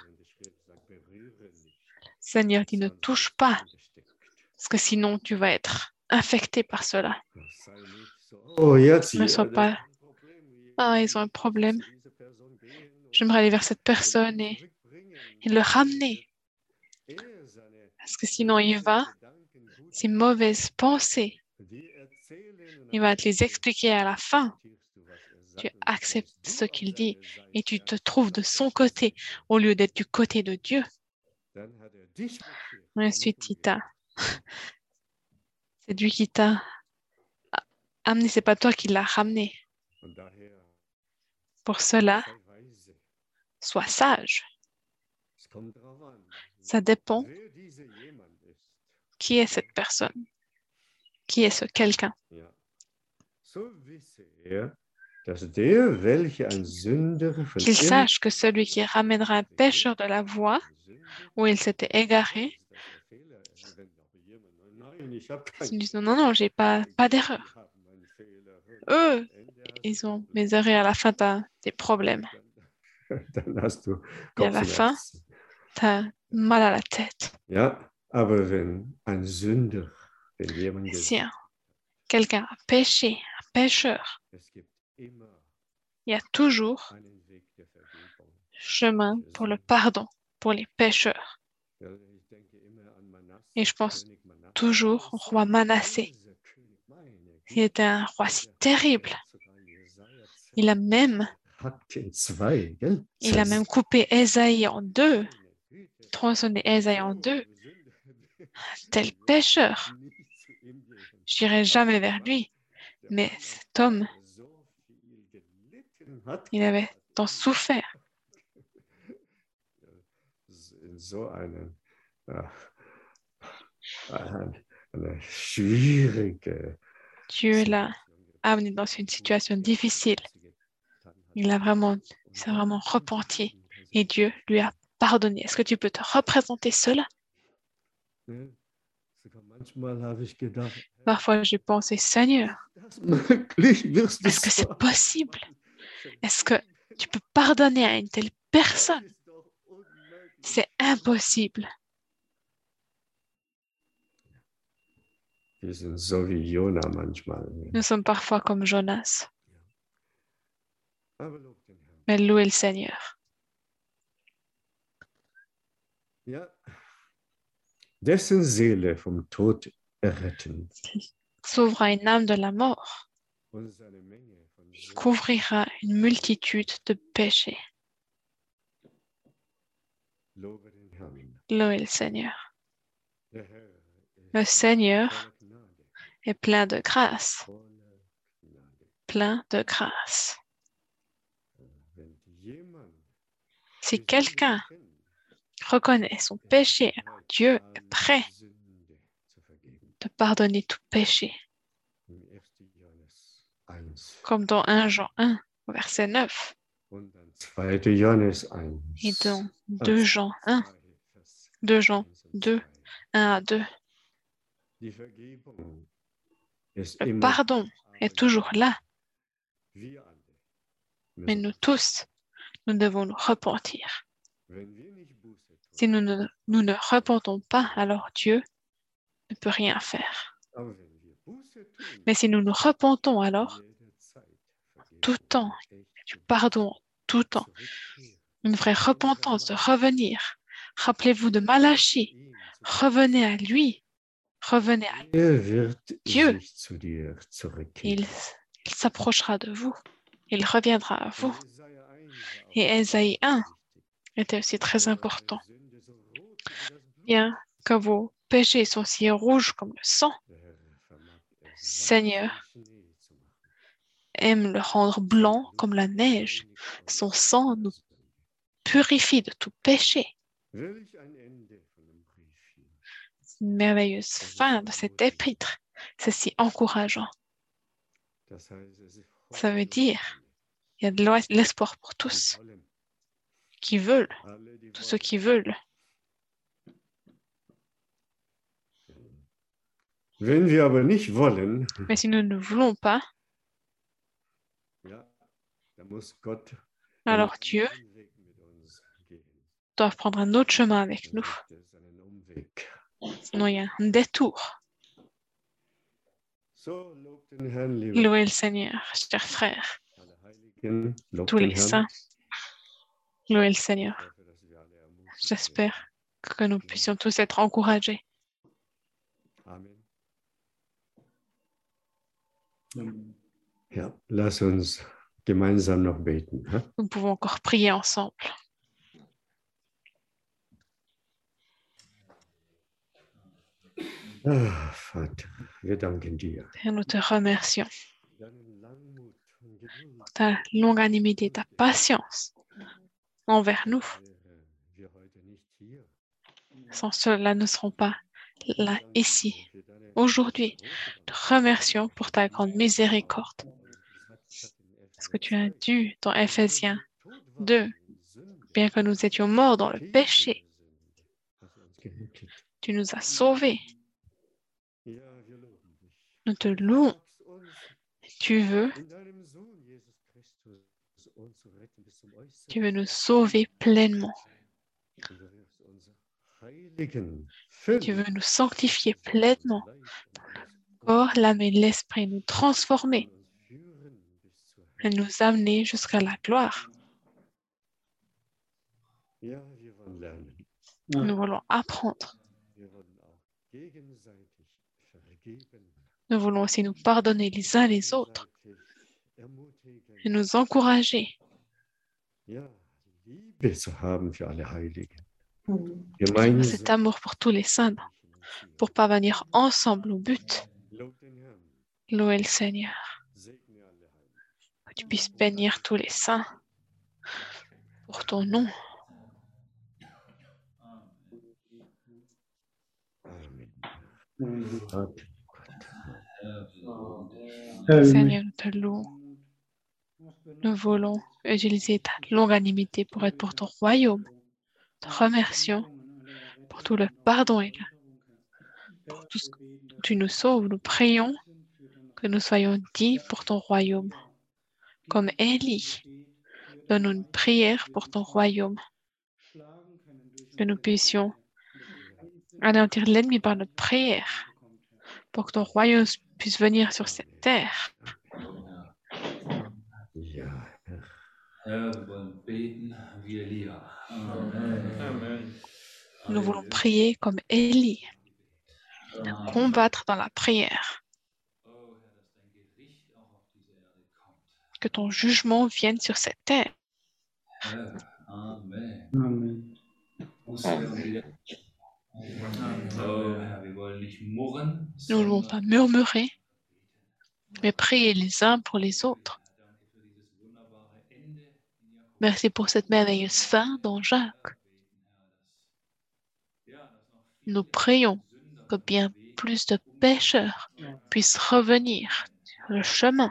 le Seigneur dit ne touche pas, parce que sinon tu vas être infecté par cela. Oh, jetzt Ne sois pas, ah, ils ont un problème. J'aimerais aller vers cette personne et, et le ramener. Parce que sinon il va, ces mauvaises pensées, il va te les expliquer à la fin. Tu acceptes ce qu'il dit et tu te trouves de son côté au lieu d'être du côté de Dieu. Ensuite, il t'a... C'est lui qui t'a amené, c'est pas toi qui l'as ramené. Pour cela, sois sage. Ça dépend qui est cette personne, qui est ce quelqu'un. Qu'il sache que celui qui ramènera un pécheur de la voie où il s'était égaré, ils disent non, non, non, j'ai pas, pas d'erreur. Eux, ils ont mes erreurs et à la fin, tu as des problèmes. Et à la fin, tu as mal à la tête. Ja, aber wenn ein Sünder, wenn jemand Si un- quelqu'un a péché, un pécheur, es gibt immer il y a toujours einen Weg der Vergebung. chemin pour le pardon, pour les pécheurs. Ja, ich denke immer an Manasse, Et je pense König Manasse. toujours au roi Manassé. Dieser König, meine Il était un roi si terrible. sogar Jesaja Il a même, hackt in zwei, gell? il a même coupé Ésaïe en deux, tronçonné Ésaïe en deux. Tel pécheur, je n'irai jamais vers lui. Mais cet homme, il avait tant souffert. In so einen, ja, eine, eine schwierige Dieu l'a amené dans une situation difficile. Il a vraiment, il s'est vraiment repenti et Dieu lui a pardonné. Est-ce que tu peux te représenter cela? Ne? Sogar manchmal habe ich gedacht, Parfois, j'ai pensé, Seigneur, das möglich wirst du est-ce que c'est possible? Est-ce que tu peux pardonner à une telle personne? C'est impossible. Wir sind so wie Jona manchmal. Nous sommes parfois comme Jonas, Aber lob den Herrn. mais louez le Seigneur. Ja. Dessen Seele vom Tod erretten sauvera une âme de la mort, und seine Menge von Sünden couvrira une multitude de péchés. lobe den Herrn. Louez le Seigneur. Der Herr Le ist Seigneur voller Gnade, est plein de grâce, voller Gnade. plein de grâce. Wenn jemand Si die Sünde quelqu'un bekennt, reconnaît son péché, alors Dieu est prêt Sünde zu vergeben. de pardonner tout péché, Im ersten Johannes eins comme dans un Jean un, verset neuf, und dann zweiten Johannes et eins. dans Ah, deux Jean un, zwei, Vers deux Jean eins und deux, zwei. un à deux. Die Vergebung ist Le immer pardon est toujours là, wir alle mais müssen nous uns- tous, nous devons nous repentir. Wenn wir nicht Buße Si tun, nous ne nous ne repentons pas, alors Dieu ne peut rien faire. aber wenn wir Buße tun, Mais si nous nous repentons, alors jederzeit Vergebung tout temps, und echte du pardon tout temps, Zurückkehr une vraie repentance, de revenir. Rappelez-vous de Malachie, revenez à lui, revenez à lui. Er wird Dieu. sich zu dir zurückkehren. Il, il s'approchera de vous, il reviendra à vous. Jesaja eins war auch Et Ésaïe un wichtig. était aussi très Eure important. Sünde so rot wie das Blut. Bien que vos péchés sont si rouges comme le sang, Der Herr vermag es Seigneur, weiß wie Schnee zu machen. aime le rendre blanc comme la neige. Son sang nous purifie de tout péché. Welch ein Ende von dem Brief hier. C'est une merveilleuse fin de cet épître. C'est si encourageant. Das heißt, es ist Ça veut Hoffnung dire, für alle, il y a de l'o- l'espoir pour die tous wollen. qui veulent, Alle, die tous ceux wollen. qui veulent. Wenn wir aber nicht wollen, Mais si nous ne voulons pas, ja, dann muss Gott alors einen Dieu anderen Weg mit uns gehen. doit prendre un autre chemin avec Dann nous. gibt es einen Umweg. Sinon, il y a un détour. So, lobt den Herrn, liebe Louez le Seigneur, chers frères, alle Heiligen, lobt tous den les Herrn. saints. Louez le Ich Seigneur. hoffe, dass wir alle ermutigt werden. J'espère que nous puissions tous être encouragés. Amen. Amen. Ja, lass uns gemeinsam noch beten. Ja? Nous pouvons encore prier ensemble. Ah, Vater, wir danken dir. Père, nous te remercions Deinen Langmut und Geduld. pour ta longanimité, ta patience envers nous. Wären wir heute nicht hier. Sans cela, nous ne serons pas là, Danken ici, dir für deine aujourd'hui. große Te remercions pour ta grande miséricorde. Parce que tu as dit dans Ephésiens deux, bien que nous étions morts dans le péché, tu nous as sauvés. Nous te louons. Tu veux, tu veux nous sauver pleinement. Tu veux nous sanctifier pleinement. Corps, l'âme et l'esprit, nous transformer et nous amener jusqu'à la gloire. Nous voulons apprendre. Nous voulons aussi nous pardonner les uns les autres et nous encourager. Cet amour pour tous les saints, pour parvenir ensemble au but. Louez le Seigneur. Que tu puisses bénir tous les saints pour ton nom. Seigneur, nous te louons. Nous voulons utiliser ta longanimité pour être pour ton royaume. Te remercions pour tout le pardon et le- pour tout ce que tu nous sauves. Nous prions que nous soyons dits pour ton royaume. Comme Élie, donne-nous une prière pour ton royaume. Que nous puissions anéantir l'ennemi par notre prière pour que ton royaume puisse venir sur cette terre. Nous voulons prier comme Élie. combattre dans la prière. Que ton jugement vienne sur cette terre. Amen. Amen. Nous ne voulons pas murmurer, mais prier les uns pour les autres. Merci pour cette merveilleuse fin dans Jacques. Nous prions que bien plus de pécheurs puissent revenir sur le chemin.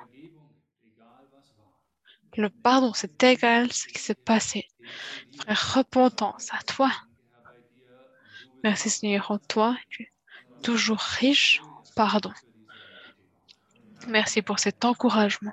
Le pardon, c'est égal ce qui s'est passé. Frère, repentance à toi. Merci Seigneur, en toi, tu es toujours riche en pardon. Merci pour cet encouragement.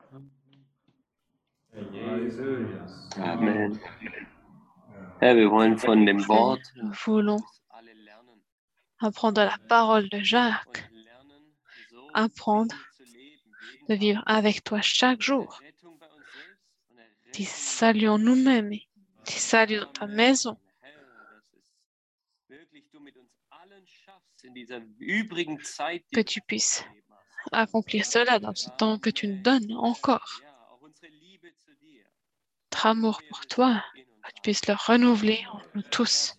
Amen. Herr, wir wollen von dem Wort Nous voulons apprendre la parole de Jacques, apprendre de vivre avec toi chaque jour. Dis salut en nous-mêmes, dis salut dans ta maison. Que tu puisses accomplir cela dans ce temps que tu nous donnes encore. Notre amour pour toi, que tu puisses le renouveler en nous tous.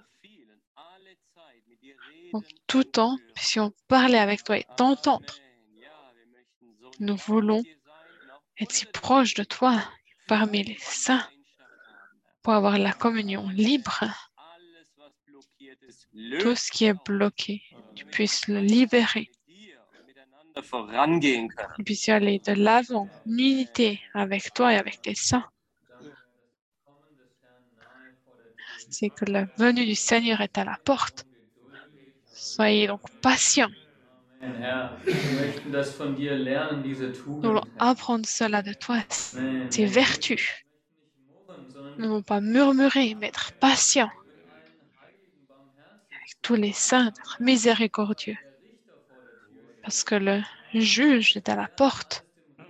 En tout temps, puissions parler avec toi et t'entendre. Nous voulons être si proches de toi, parmi les saints, pour avoir la communion libre. Tout ce qui est bloqué, tu puisses le libérer. Tu puisses y aller de l'avant, en unité avec toi et avec tes saints. C'est que la venue du Seigneur est à la porte. Soyez donc patients. Nous voulons apprendre cela de toi, ces vertus. Nous ne voulons pas murmurer, mais être patients. Avec tous les saints, être miséricordieux. Parce que le juge est à la porte.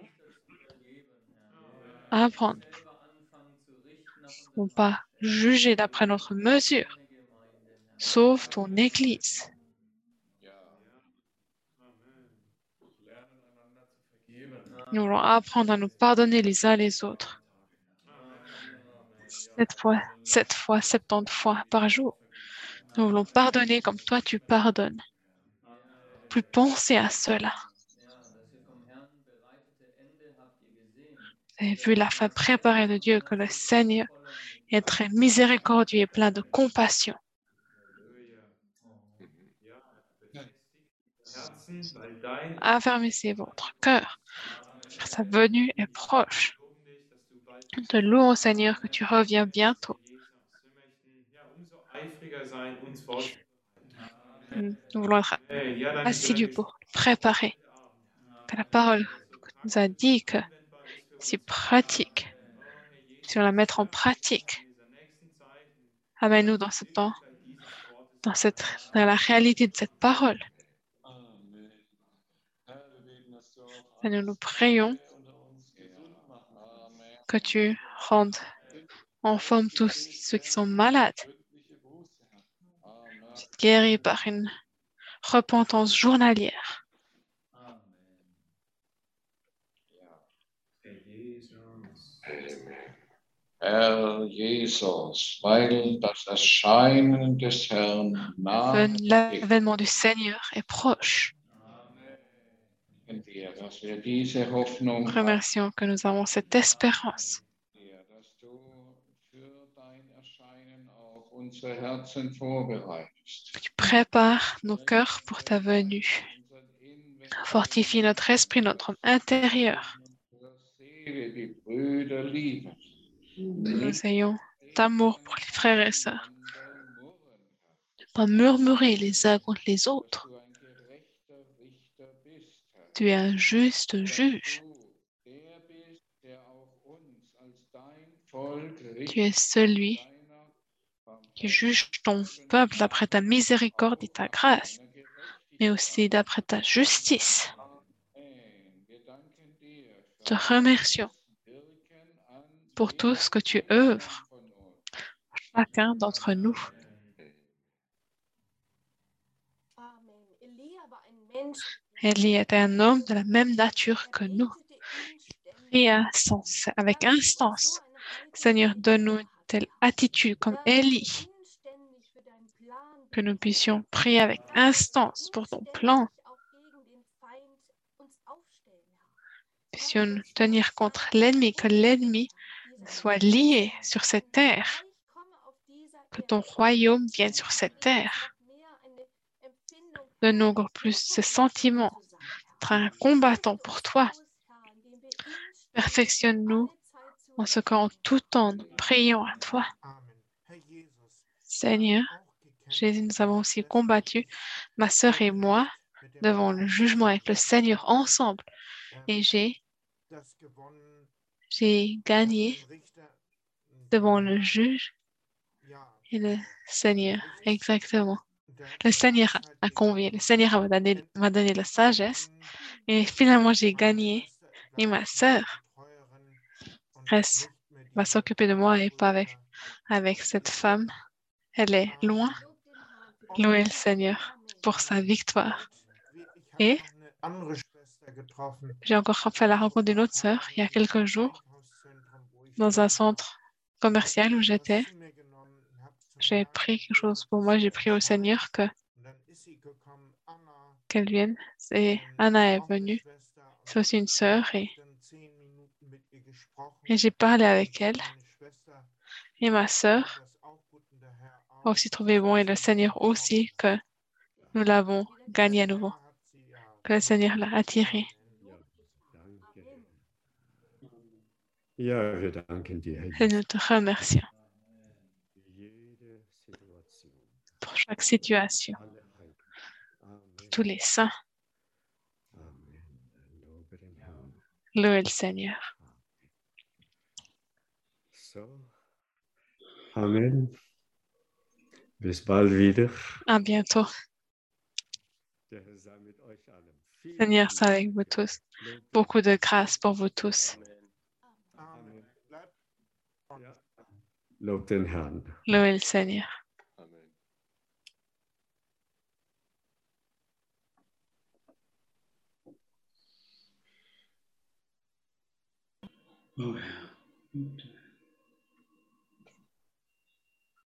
Apprendre. Nous ne voulons pas juger d'après notre mesure. Sauve ton Église. Nous voulons apprendre à nous pardonner les uns les autres. Sept fois, sept fois, septante fois par jour. Nous voulons pardonner comme toi tu pardonnes. Plus penser à cela. Vous avez vu la fin préparée de Dieu, que le Seigneur est très miséricordieux et plein de compassion. Affermissez votre cœur. Sa venue est proche. Nous te louons, Seigneur, que tu reviens bientôt. Nous voulons être assidus pour préparer. Que la parole nous a dit que c'est pratique. Si on la mettre en pratique, amène-nous dans ce temps, dans, cette, dans la réalité de cette parole. Et nous nous prions que tu rendes en forme tous ceux qui sont malades, guéris par une repentance journalière. Herr Jesus, weil das Erscheinen des Herrn nahe ist, L'avènement du Seigneur est proche. dir, dass wir diese Hoffnung Remercions que nous avons cette espérance. haben, dass du für dein Erscheinen auch unsere Herzen vorbereitest. Que tu prépares nos cœurs pour ta venue. Fortifie notre esprit, notre homme intérieur. Seele die Brüder lieben. Que nous ayons d'amour pour les frères et sœurs. Ne pas murmurer les uns contre les autres. Tu es un juste juge. Tu es celui qui juge ton peuple d'après ta miséricorde et ta grâce, mais aussi d'après ta justice. Te remercions pour tout ce que tu œuvres, chacun d'entre nous. Élie était un homme de la même nature que nous. Et à sens, avec instance. Seigneur, donne-nous telle attitude comme Élie, que nous puissions prier avec instance pour ton plan. Puissions tenir contre l'ennemi, que l'ennemi soit lié sur cette terre, que ton royaume vienne sur cette terre. Donne-nous encore plus ce sentiment d'être un combattant pour toi. Perfectionne-nous en ce qu'en tout temps nous prions à toi. Seigneur, Jésus, nous avons aussi combattu, ma sœur et moi, devant le jugement avec le Seigneur ensemble. Et j'ai, j'ai gagné devant le juge et le Seigneur, exactement. Le Seigneur a convié, le Seigneur m'a donné, m'a donné la sagesse et finalement j'ai gagné. Et ma sœur reste, va s'occuper de moi et pas avec, avec cette femme. Elle est loin. Louez le Seigneur pour sa victoire. Et j'ai encore fait la rencontre d'une autre sœur il y a quelques jours dans un centre commercial où j'étais. J'ai pris quelque chose pour moi. J'ai prié au Seigneur que qu'elle vienne. Et Anna est venue. C'est aussi une sœur et, et j'ai parlé avec elle. Et ma sœur a aussi trouvé bon et le Seigneur aussi que nous l'avons gagné à nouveau. Que le Seigneur l'a attiré. Ja, wir danken dir, Herr Et nous Jesus, te remercions für jede Situation. pour chaque situation, Alle Heiligen. Amen. tous les saints. Amen. Lobe den Herrn. Louez le Seigneur. So. Amen. Bis bald wieder. À bientôt. Der Herr sei mit euch allen. Vielen Seigneur, soit Dank. avec vous tous. Lob- Beaucoup de grâce pour vous tous. Amen. Ja. Lob den Herrn. Louez le Seigneur. Oh Herr,